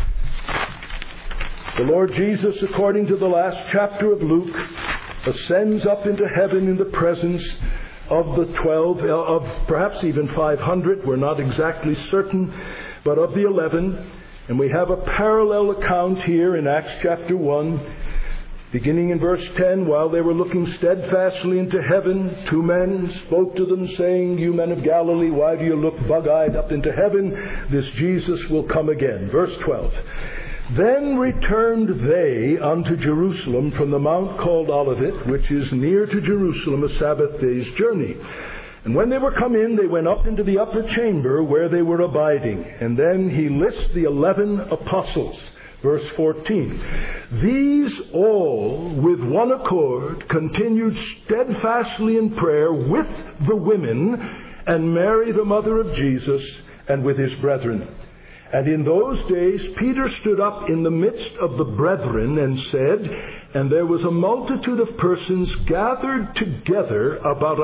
The Lord Jesus, according to the last chapter of Luke, ascends up into heaven in the presence of the 12, of perhaps even 500, we're not exactly certain, but of the 11. And we have a parallel account here in Acts chapter 1, beginning in verse 10. While they were looking steadfastly into heaven, two men spoke to them, saying, "You men of Galilee, why do you look bug-eyed up into heaven? This Jesus will come again." Verse 12. Then returned they unto Jerusalem from the mount called Olivet, which is near to Jerusalem, a Sabbath day's journey. And when they were come in, they went up into the upper chamber where they were abiding. And then he lists the 11 apostles. Verse 14. These all with one accord continued steadfastly in prayer with the women and Mary the mother of Jesus and with his brethren. And in those days Peter stood up in the midst of the brethren and said, and there was a multitude of persons gathered together, about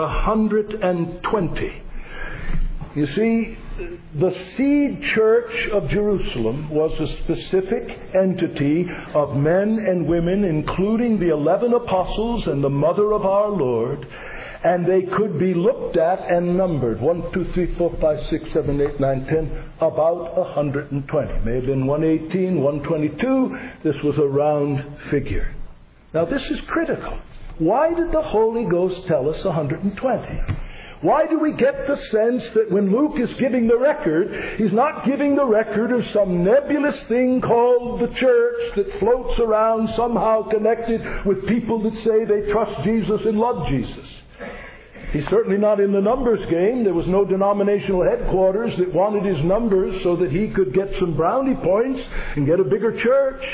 120. You see, the seed church of Jerusalem was a specific entity of men and women, including the 11 apostles and the mother of our Lord, and they could be looked at and numbered. 1, 2, 3, 4, 5, 6, 7, 8, 9, 10, about 120. May have been 118, 122. This was a round figure. Now this is critical. Why did the Holy Ghost tell us 120? Why do we get the sense that when Luke is giving the record, he's not giving the record of some nebulous thing called the church that floats around somehow connected with people that say they trust Jesus and love Jesus? He's certainly not in the numbers game. There was no denominational headquarters that wanted his numbers so that he could get some brownie points and get a bigger church.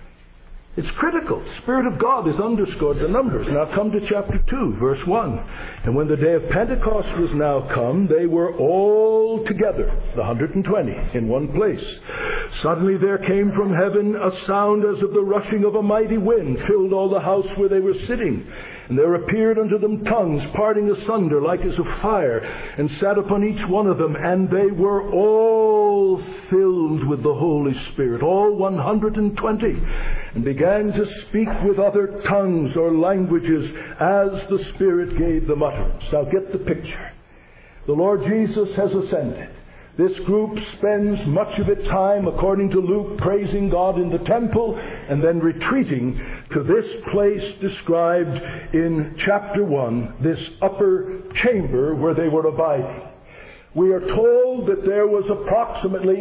It's critical. The Spirit of God has underscored the numbers. Now come to chapter 2, verse 1. And when the day of Pentecost was now come, they were all together, the 120, in one place. Suddenly there came from heaven a sound as of the rushing of a mighty wind, filled all the house where they were sitting. And there appeared unto them tongues, parting asunder like as of fire, and sat upon each one of them. And they were all filled with the Holy Spirit, all 120, and began to speak with other tongues or languages as the Spirit gave them utterance. Now get the picture. The Lord Jesus has ascended. This group spends much of its time, according to Luke, praising God in the temple and then retreating to this place described in chapter 1, this upper chamber where they were abiding. We are told that there was approximately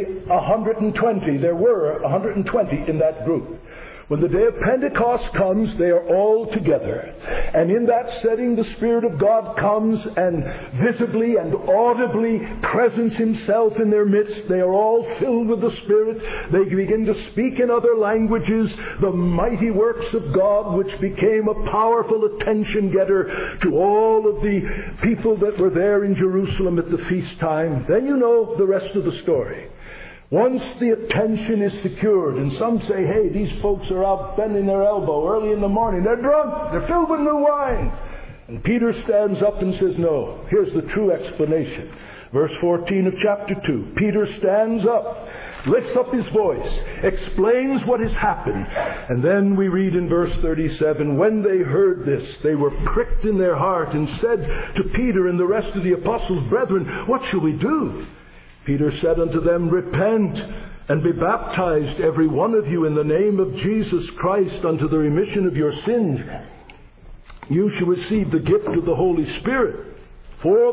120. There were 120 in that group. When the day of Pentecost comes, they are all together. And in that setting, the Spirit of God comes and visibly and audibly presents Himself in their midst. They are all filled with the Spirit. They begin to speak in other languages the mighty works of God, which became a powerful attention getter to all of the people that were there in Jerusalem at the feast time. Then you know the rest of the story. Once the attention is secured, and some say, hey, these folks are out bending their elbow early in the morning. They're drunk. They're filled with new wine. And Peter stands up and says, no, here's the true explanation. Verse 14 of chapter 2. Peter stands up, lifts up his voice, explains what has happened. And then we read in verse 37, when they heard this, they were pricked in their heart and said to Peter and the rest of the apostles, brethren, what shall we do? Peter said unto them, repent and be baptized every one of you in the name of Jesus Christ unto the remission of your sins. You shall receive the gift of the Holy Spirit. For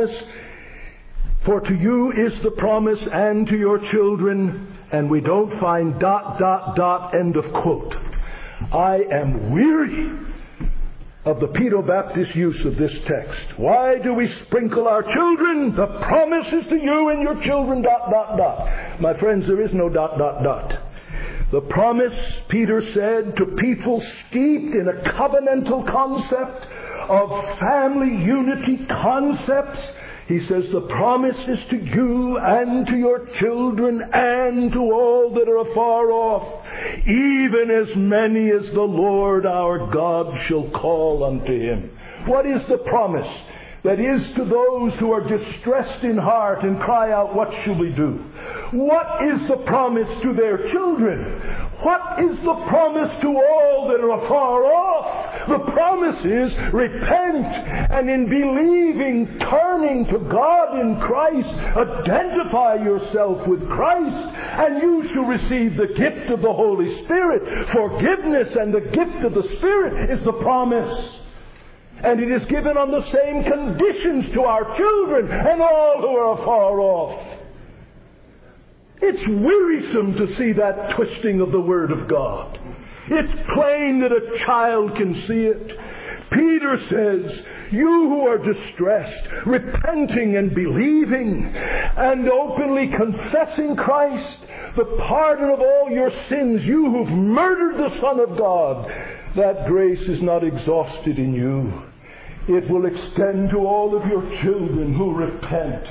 to you is the promise, and to your children. And we don't find ... end of quote. I am weary of the Pedo-Baptist use of this text. Why do we sprinkle our children? The promise is to you and your children ... My friends, there is no ... The promise, Peter said, to people steeped in a covenantal concept of family unity concepts. He says the promise is to you and to your children and to all that are afar off, even as many as the Lord our God shall call unto Him. What is the promise? That is to those who are distressed in heart and cry out, what shall we do? What is the promise to their children? What is the promise to all that are afar off? The promise is repent, and in believing, turning to God in Christ, identify yourself with Christ, and you shall receive the gift of the Holy Spirit. Forgiveness and the gift of the Spirit is the promise. And it is given on the same conditions to our children and all who are afar off. It's wearisome to see that twisting of the Word of God. It's plain that a child can see it. Peter says, you who are distressed, repenting and believing, and openly confessing Christ, the pardon of all your sins, you who've murdered the Son of God, that grace is not exhausted in you. It will extend to all of your children who repent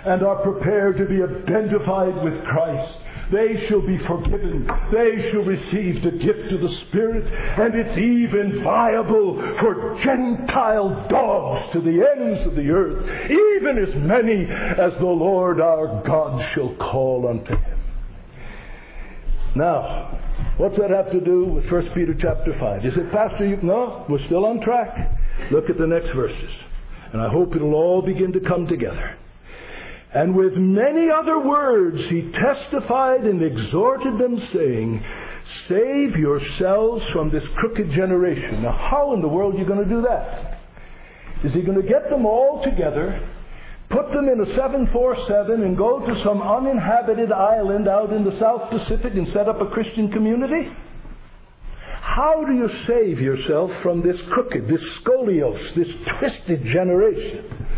and are prepared to be identified with Christ, they shall be forgiven. They shall receive the gift of the Spirit, and it's even viable for Gentile dogs to the ends of the earth, even as many as the Lord our God shall call unto him. Now, what's that have to do with 1 Peter chapter 5? You say, Pastor, no, we're still on track. Look at the next verses, and I hope it'll all begin to come together. And with many other words he testified and exhorted them, saying, save yourselves from this crooked generation. Now, how in the world are you going to do that? Is he going to get them all together, put them in a 747 and go to some uninhabited island out in the South Pacific and set up a Christian community? How do you save yourself from this crooked, this scolios, this twisted generation?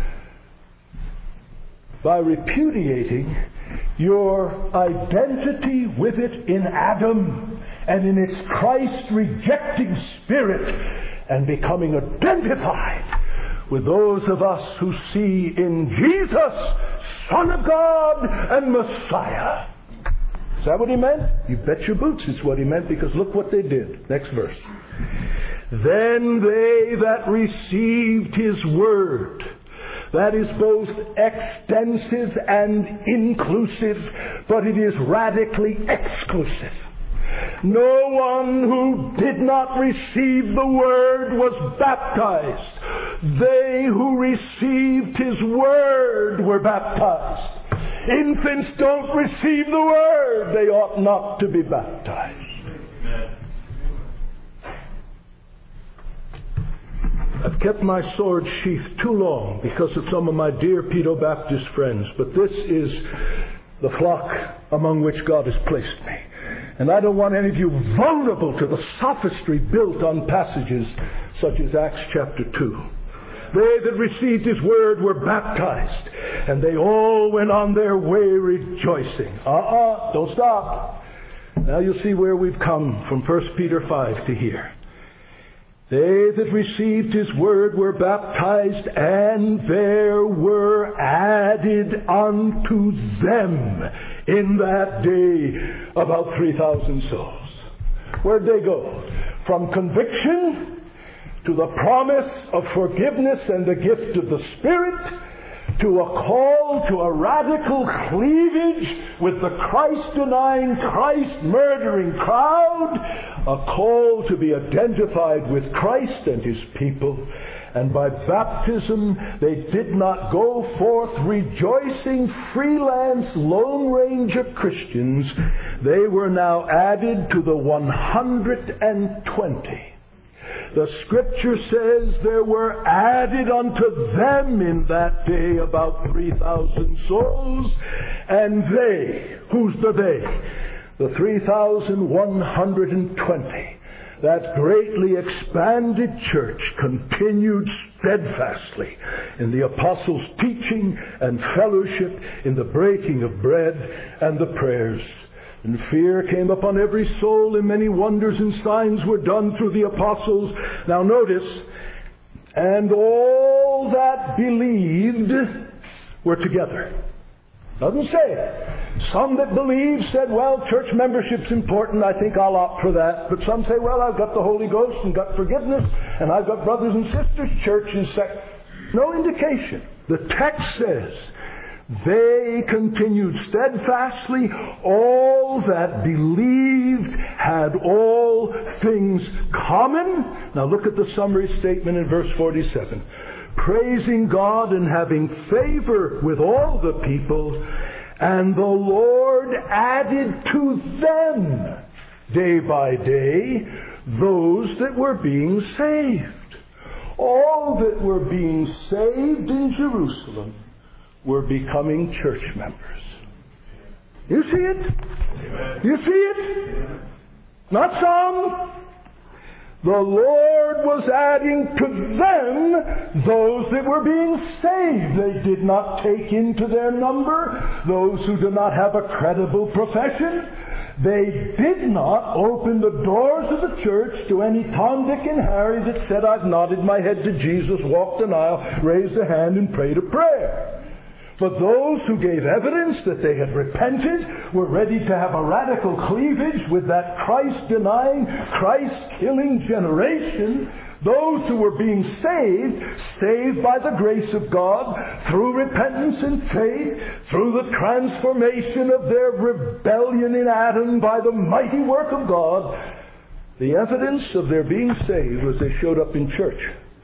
By repudiating your identity with it in Adam and in its Christ-rejecting spirit, and becoming identified with those of us who see in Jesus, Son of God and Messiah. Is that what he meant? You bet your boots it's what he meant, because look what they did. Next verse. Then they that received his word, that is both extensive and inclusive, but it is radically exclusive. No one who did not receive the Word was baptized. They who received His Word were baptized. Infants don't receive the Word. They ought not to be baptized. I've kept my sword sheathed too long because of some of my dear Pedo-Baptist friends, but this is the flock among which God has placed me. And I don't want any of you vulnerable to the sophistry built on passages such as Acts chapter 2. They that received His word were baptized, and they all went on their way rejoicing. Don't stop. Now you'll see where we've come from 1 Peter 5 to here. They that received His word were baptized, and there were added unto them in that day about 3,000 souls. Where'd they go? From conviction to the promise of forgiveness and the gift of the Spirit, to a call to a radical cleavage with the Christ-denying, Christ-murdering crowd, a call to be identified with Christ and His people. And by baptism, they did not go forth rejoicing freelance Lone Ranger Christians. They were now added to the 120. The Scripture says there were added unto them in that day about 3,000 souls. And they, who's the they? The 3,120. That greatly expanded church continued steadfastly in the apostles' teaching and fellowship, in the breaking of bread and the prayers. And fear came upon every soul, and many wonders and signs were done through the apostles. Now notice, and all that believed were together. Doesn't say it. Some that believe said, well, church membership's important, I think I'll opt for that. But some say, well, I've got the Holy Ghost and got forgiveness, and I've got brothers and sisters, churches. No indication. The text says, they continued steadfastly, all that believed had all things common. Now look at the summary statement in verse 47. Praising God and having favor with all the people, and the Lord added to them day by day those that were being saved. All that were being saved in Jerusalem were becoming church members. You see it? You see it? Not some. The Lord was adding to them those that were being saved. They did not take into their number those who do not have a credible profession. They did not open the doors of the church to any Tom, Dick, and Harry that said, I've nodded my head to Jesus, walked an aisle, raised a hand, and prayed a prayer. But those who gave evidence that they had repented, were ready to have a radical cleavage with that Christ-denying, Christ-killing generation, those who were being saved by the grace of God, through repentance and faith, through the transformation of their rebellion in Adam by the mighty work of God, the evidence of their being saved was they showed up in church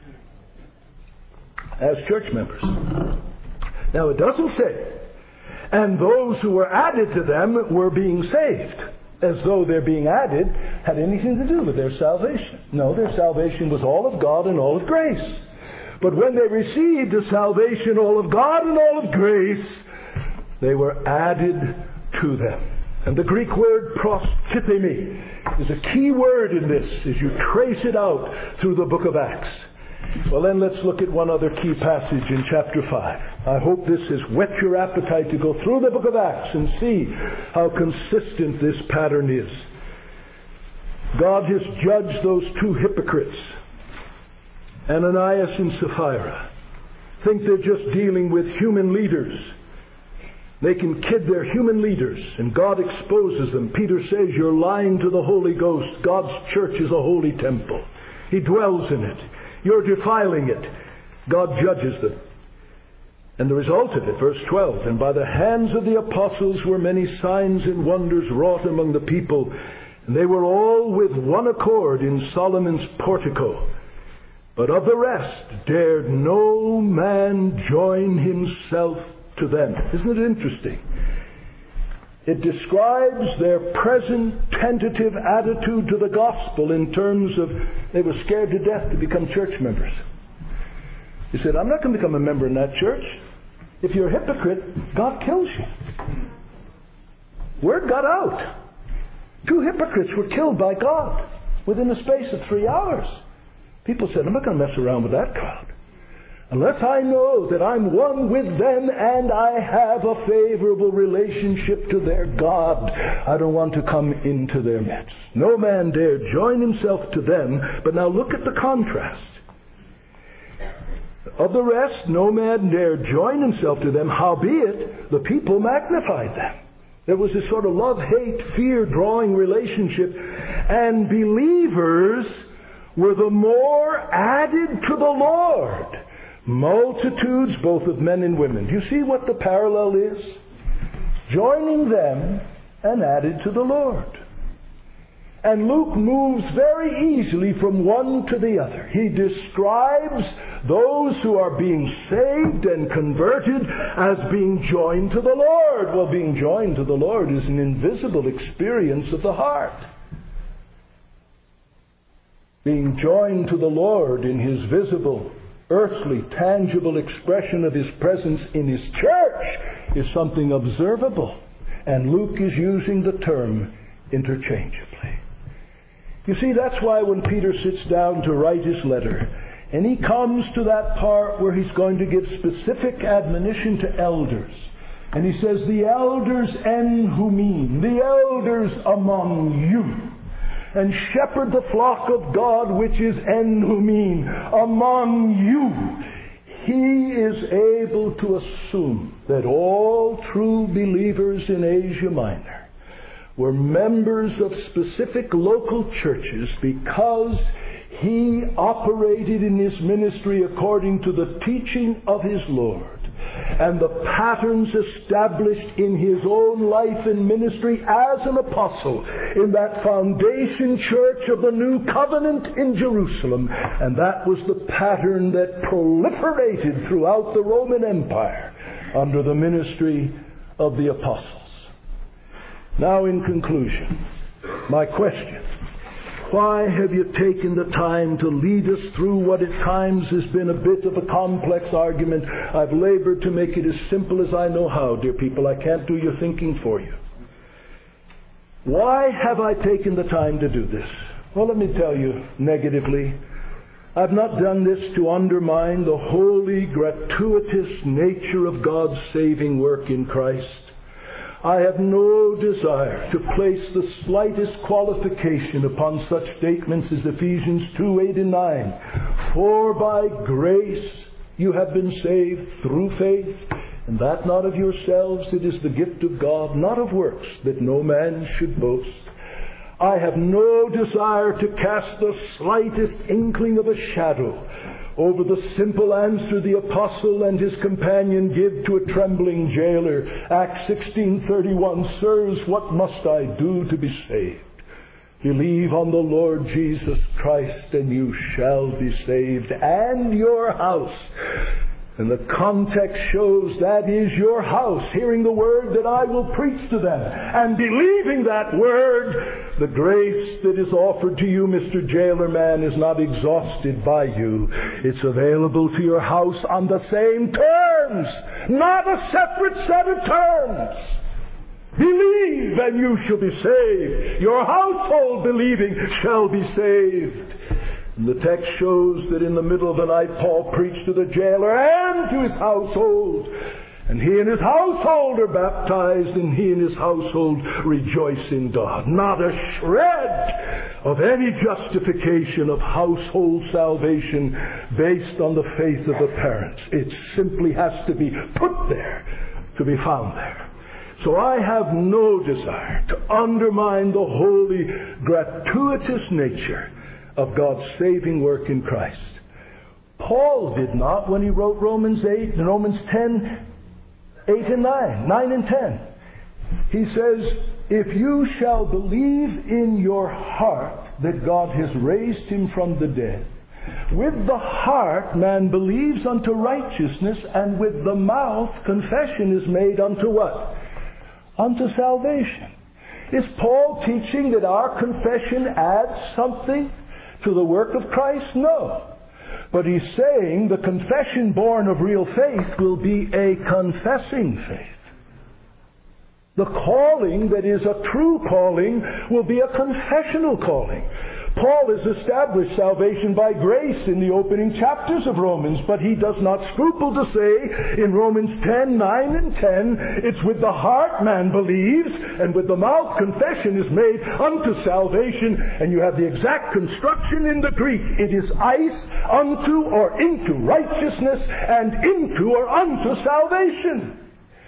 as church members. Now it doesn't say, and those who were added to them were being saved, as though their being added had anything to do with their salvation. No, their salvation was all of God and all of grace. But when they received the salvation all of God and all of grace, they were added to them. And the Greek word proskythemi is a key word in this as you trace it out through the book of Acts. Well, then let's look at one other key passage in chapter 5. I hope this has whet your appetite to go through the book of Acts and see how consistent this pattern is. God has judged those two hypocrites, Ananias and Sapphira. Think they're just dealing with human leaders. They can kid their human leaders, and God exposes them. Peter says, you're lying to the Holy Ghost. God's church is a holy temple. He dwells in it. You're defiling it. God judges them. And the result of it, verse 12, and by the hands of the apostles were many signs and wonders wrought among the people, and they were all with one accord in Solomon's portico. But of the rest dared no man join himself to them. Isn't it interesting? It describes their present tentative attitude to the gospel in terms of they were scared to death to become church members. He said, I'm not going to become a member in that church. If you're a hypocrite, God kills you. Word got out. 2 hypocrites were killed by God within the space of 3 hours. People said, I'm not going to mess around with that crowd. Unless I know that I'm one with them and I have a favorable relationship to their God, I don't want to come into their midst. No man dared join himself to them. But now look at the contrast. Of the rest, no man dared join himself to them, howbeit the people magnified them. There was this sort of love-hate, fear-drawing relationship, and believers were the more added to the Lord. Multitudes, both of men and women. Do you see what the parallel is? Joining them and added to the Lord. And Luke moves very easily from one to the other. He describes those who are being saved and converted as being joined to the Lord. Well, being joined to the Lord is an invisible experience of the heart. Being joined to the Lord in His visible, earthly, tangible expression of His presence in His church is something observable. And Luke is using the term interchangeably. You see, that's why when Peter sits down to write his letter, and he comes to that part where he's going to give specific admonition to elders, and he says, the elders en humin, the elders among you, and shepherd the flock of God which is en humin, among you. He is able to assume that all true believers in Asia Minor were members of specific local churches because he operated in his ministry according to the teaching of his Lord and the patterns established in his own life and ministry as an apostle in that foundation church of the New Covenant in Jerusalem. And that was the pattern that proliferated throughout the Roman Empire under the ministry of the apostles. Now, in conclusion, my question: why have you taken the time to lead us through what at times has been a bit of a complex argument? I've labored to make it as simple as I know how, dear people. I can't do your thinking for you. Why have I taken the time to do this? Well, let me tell you negatively. I've not done this to undermine the holy, gratuitous nature of God's saving work in Christ. I have no desire to place the slightest qualification upon such statements as Ephesians 2:8 and 9. For by grace you have been saved through faith, And that not of yourselves, it is the gift of God, not of works, that no man should boast. I have no desire to cast the slightest inkling of a shadow over the simple answer the apostle and his companion give to a trembling jailer. Acts 16:31, Sirs, what must I do to be saved? Believe on the Lord Jesus Christ, and you shall be saved, and your house. And the context shows that is your house, hearing the word that I will preach to them, and believing that word. The grace that is offered to you, Mr. Jailer Man, is not exhausted by you. It's available to your house on the same terms, not a separate set of terms. Believe, and you shall be saved. Your household, believing, shall be saved. And the text shows that in the middle of the night, Paul preached to the jailer and to his household. And he and his household are baptized, and he and his household rejoice in God. Not a shred of any justification of household salvation based on the faith of the parents. It simply has to be put there to be found there. So I have no desire to undermine the holy, gratuitous nature of God's saving work in Christ. Paul did not when he wrote Romans 10, 8 and 9 and 10. He says, if you shall believe in your heart that God has raised him from the dead, with the heart man believes unto righteousness, and with the mouth confession is made unto what? Unto salvation. Is Paul teaching that our confession adds something to the work of Christ? No. But he's saying the confession born of real faith will be a confessing faith. The calling that is a true calling will be a confessional calling. Paul has established salvation by grace in the opening chapters of Romans, but he does not scruple to say in Romans 10, 9 and 10, it's with the heart man believes, and with the mouth confession is made unto salvation. And you have the exact construction in the Greek. It is eis, unto or into righteousness, and into or unto salvation.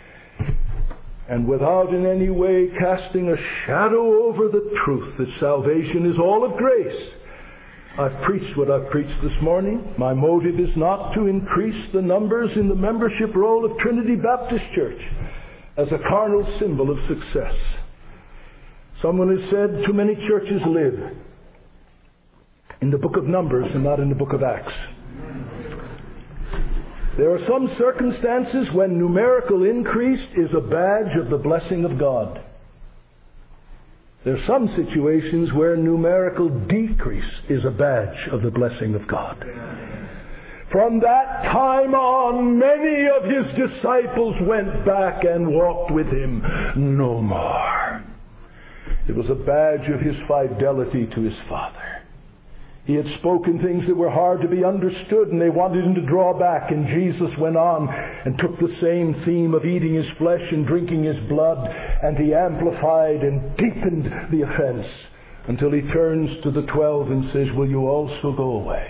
And without in any way casting a shadow over the truth that salvation is all of grace. I've preached what I've preached this morning. My motive is not to increase the numbers in the membership roll of Trinity Baptist Church as a carnal symbol of success. Someone has said too many churches live in the book of Numbers and not in the book of Acts. There are some circumstances when numerical increase is a badge of the blessing of God. There are some situations where numerical decrease is a badge of the blessing of God. From that time on, many of his disciples went back and walked with him no more. It was a badge of his fidelity to his Father. He had spoken things that were hard to be understood, and they wanted him to draw back. And Jesus went on and took the same theme of eating his flesh and drinking his blood, and he amplified and deepened the offense until he turns to the 12 and says, will you also go away?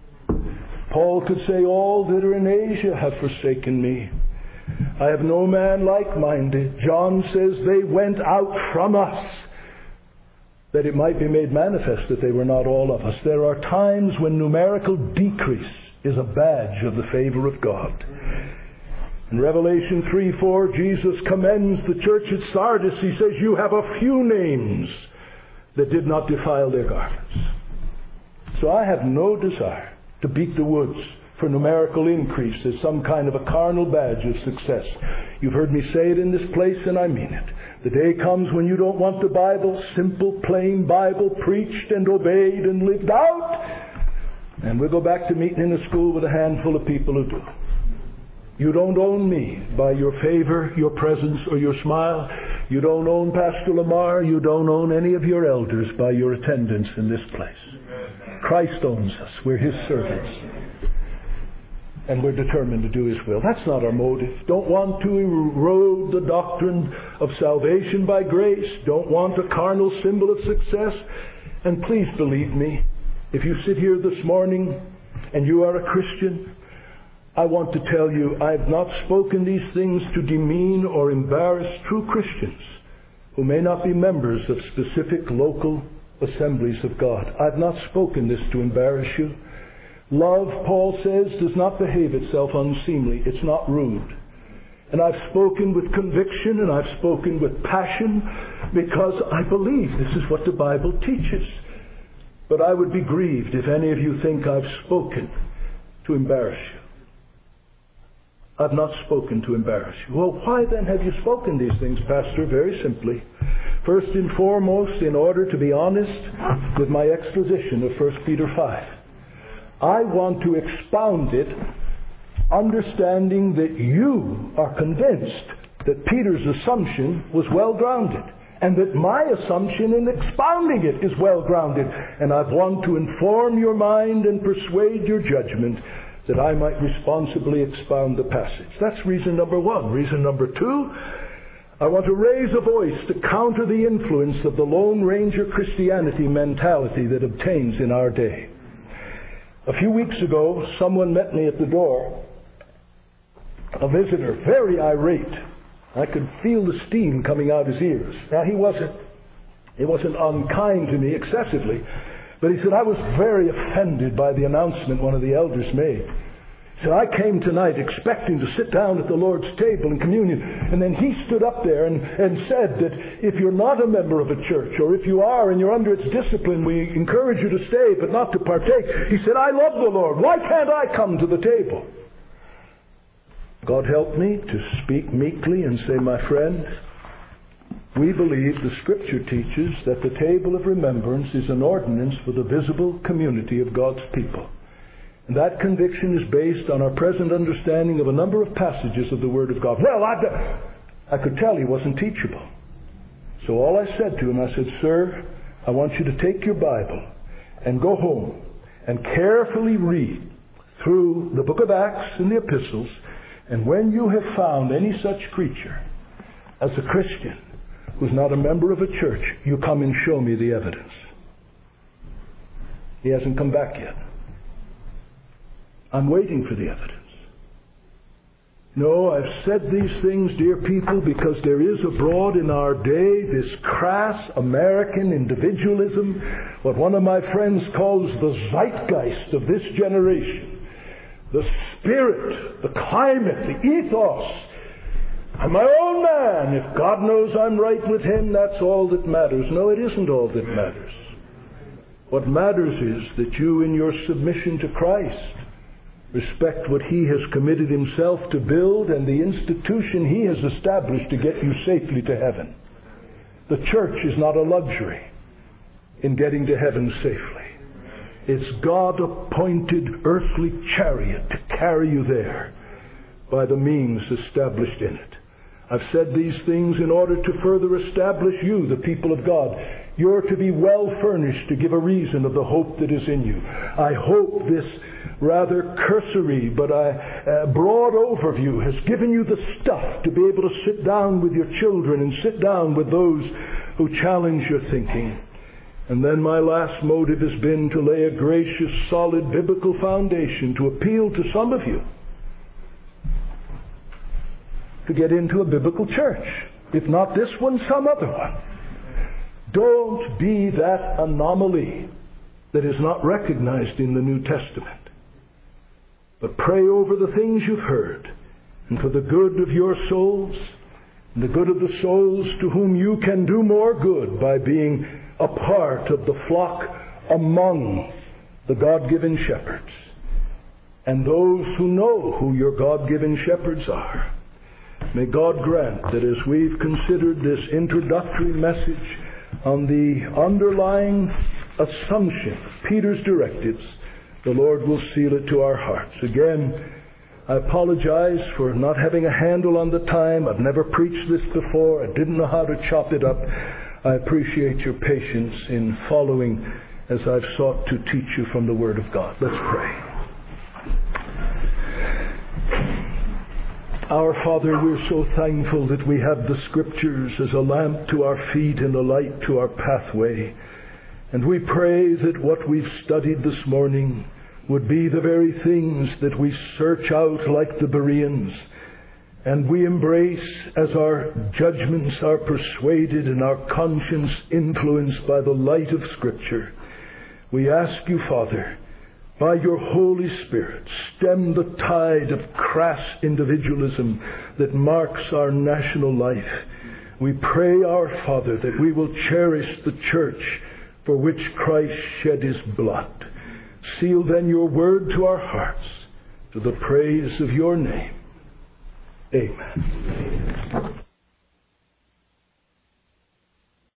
Paul could say, all that are in Asia have forsaken me. I have no man like-minded. John says they went out from us, that it might be made manifest that they were not all of us. There are times when numerical decrease is a badge of the favor of God. In Revelation 3:4, Jesus commends the church at Sardis. He says, you have a few names that did not defile their garments. So I have no desire to beat the woods for numerical increase as some kind of a carnal badge of success. You've heard me say it in this place, and I mean it. The day comes when you don't want the Bible, simple, plain Bible, preached and obeyed and lived out. And we'll go back to meeting in a school with a handful of people who do. You don't own me by your favor, your presence, or your smile. You don't own Pastor Lamar. You don't own any of your elders by your attendance in this place. Christ owns us. We're his servants. And we're determined to do his will. That's not our motive. Don't want to erode the doctrine of salvation by grace. Don't want a carnal symbol of success. And please believe me, if you sit here this morning and you are a Christian, I want to tell you, I've not spoken these things to demean or embarrass true Christians who may not be members of specific local assemblies of God. I've not spoken this to embarrass you. Love, Paul says, does not behave itself unseemly. It's not rude. And I've spoken with conviction and I've spoken with passion because I believe this is what the Bible teaches. But I would be grieved if any of you think I've spoken to embarrass you. I've not spoken to embarrass you. Well, why then have you spoken these things, Pastor? Very simply. First and foremost, in order to be honest with my exposition of 1 Peter 5. I want to expound it, understanding that you are convinced that Peter's assumption was well-grounded, and that my assumption in expounding it is well-grounded. And I want to inform your mind and persuade your judgment that I might responsibly expound the passage. That's reason number one. Reason number two, I want to raise a voice to counter the influence of the Lone Ranger Christianity mentality that obtains in our day. A few weeks ago, someone met me at the door, a visitor, very irate. I could feel the steam coming out his ears. Now, he wasn't unkind to me excessively, but he said, I was very offended by the announcement one of the elders made. He said, I came tonight expecting to sit down at the Lord's table in communion. And then he stood up there and said that if you're not a member of a church, or if you are and you're under its discipline, we encourage you to stay but not to partake. He said, I love the Lord. Why can't I come to the table? God help me to speak meekly and say, my friend, we believe the Scripture teaches that the table of remembrance is an ordinance for the visible community of God's people. And that conviction is based on our present understanding of a number of passages of the Word of God. Well, I could tell he wasn't teachable. So all I said to him, I said, sir, I want you to take your Bible and go home and carefully read through the book of Acts and the epistles. And when you have found any such creature as a Christian who's not a member of a church, you come and show me the evidence. He hasn't come back yet. I'm waiting for the evidence. No, I've said these things, dear people, because there is abroad in our day this crass American individualism, what one of my friends calls the zeitgeist of this generation. The spirit, the climate, the ethos. I'm my own man. If God knows I'm right with Him, that's all that matters. No, it isn't all that matters. What matters is that you, in your submission to Christ, respect what He has committed Himself to build and the institution He has established to get you safely to heaven. The church is not a luxury in getting to heaven safely. It's God-appointed earthly chariot to carry you there by the means established in it. I've said these things in order to further establish you, the people of God. You're to be well furnished to give a reason of the hope that is in you. I hope this rather cursory but broad overview has given you the stuff to be able to sit down with your children and sit down with those who challenge your thinking. And then my last motive has been to lay a gracious, solid biblical foundation to appeal to some of you to get into a biblical church. If not this one, some other one. Don't be that anomaly that is not recognized in the New Testament. But pray over the things you've heard, and for the good of your souls, and the good of the souls to whom you can do more good by being a part of the flock among the God-given shepherds, and those who know who your God-given shepherds are. May God grant that as we've considered this introductory message on the underlying assumption of Peter's directives, the Lord will seal it to our hearts. Again, I apologize for not having a handle on the time. I've never preached this before. I didn't know how to chop it up. I appreciate your patience in following as I've sought to teach you from the Word of God. Let's pray. Our Father, we're so thankful that we have the Scriptures as a lamp to our feet and a light to our pathway. And we pray that what we've studied this morning would be the very things that we search out like the Bereans, and we embrace as our judgments are persuaded and our conscience influenced by the light of Scripture. We ask you, Father, by your Holy Spirit, stem the tide of crass individualism that marks our national life. We pray, our Father, that we will cherish the church for which Christ shed his blood. Seal then your word to our hearts, to the praise of your name. Amen.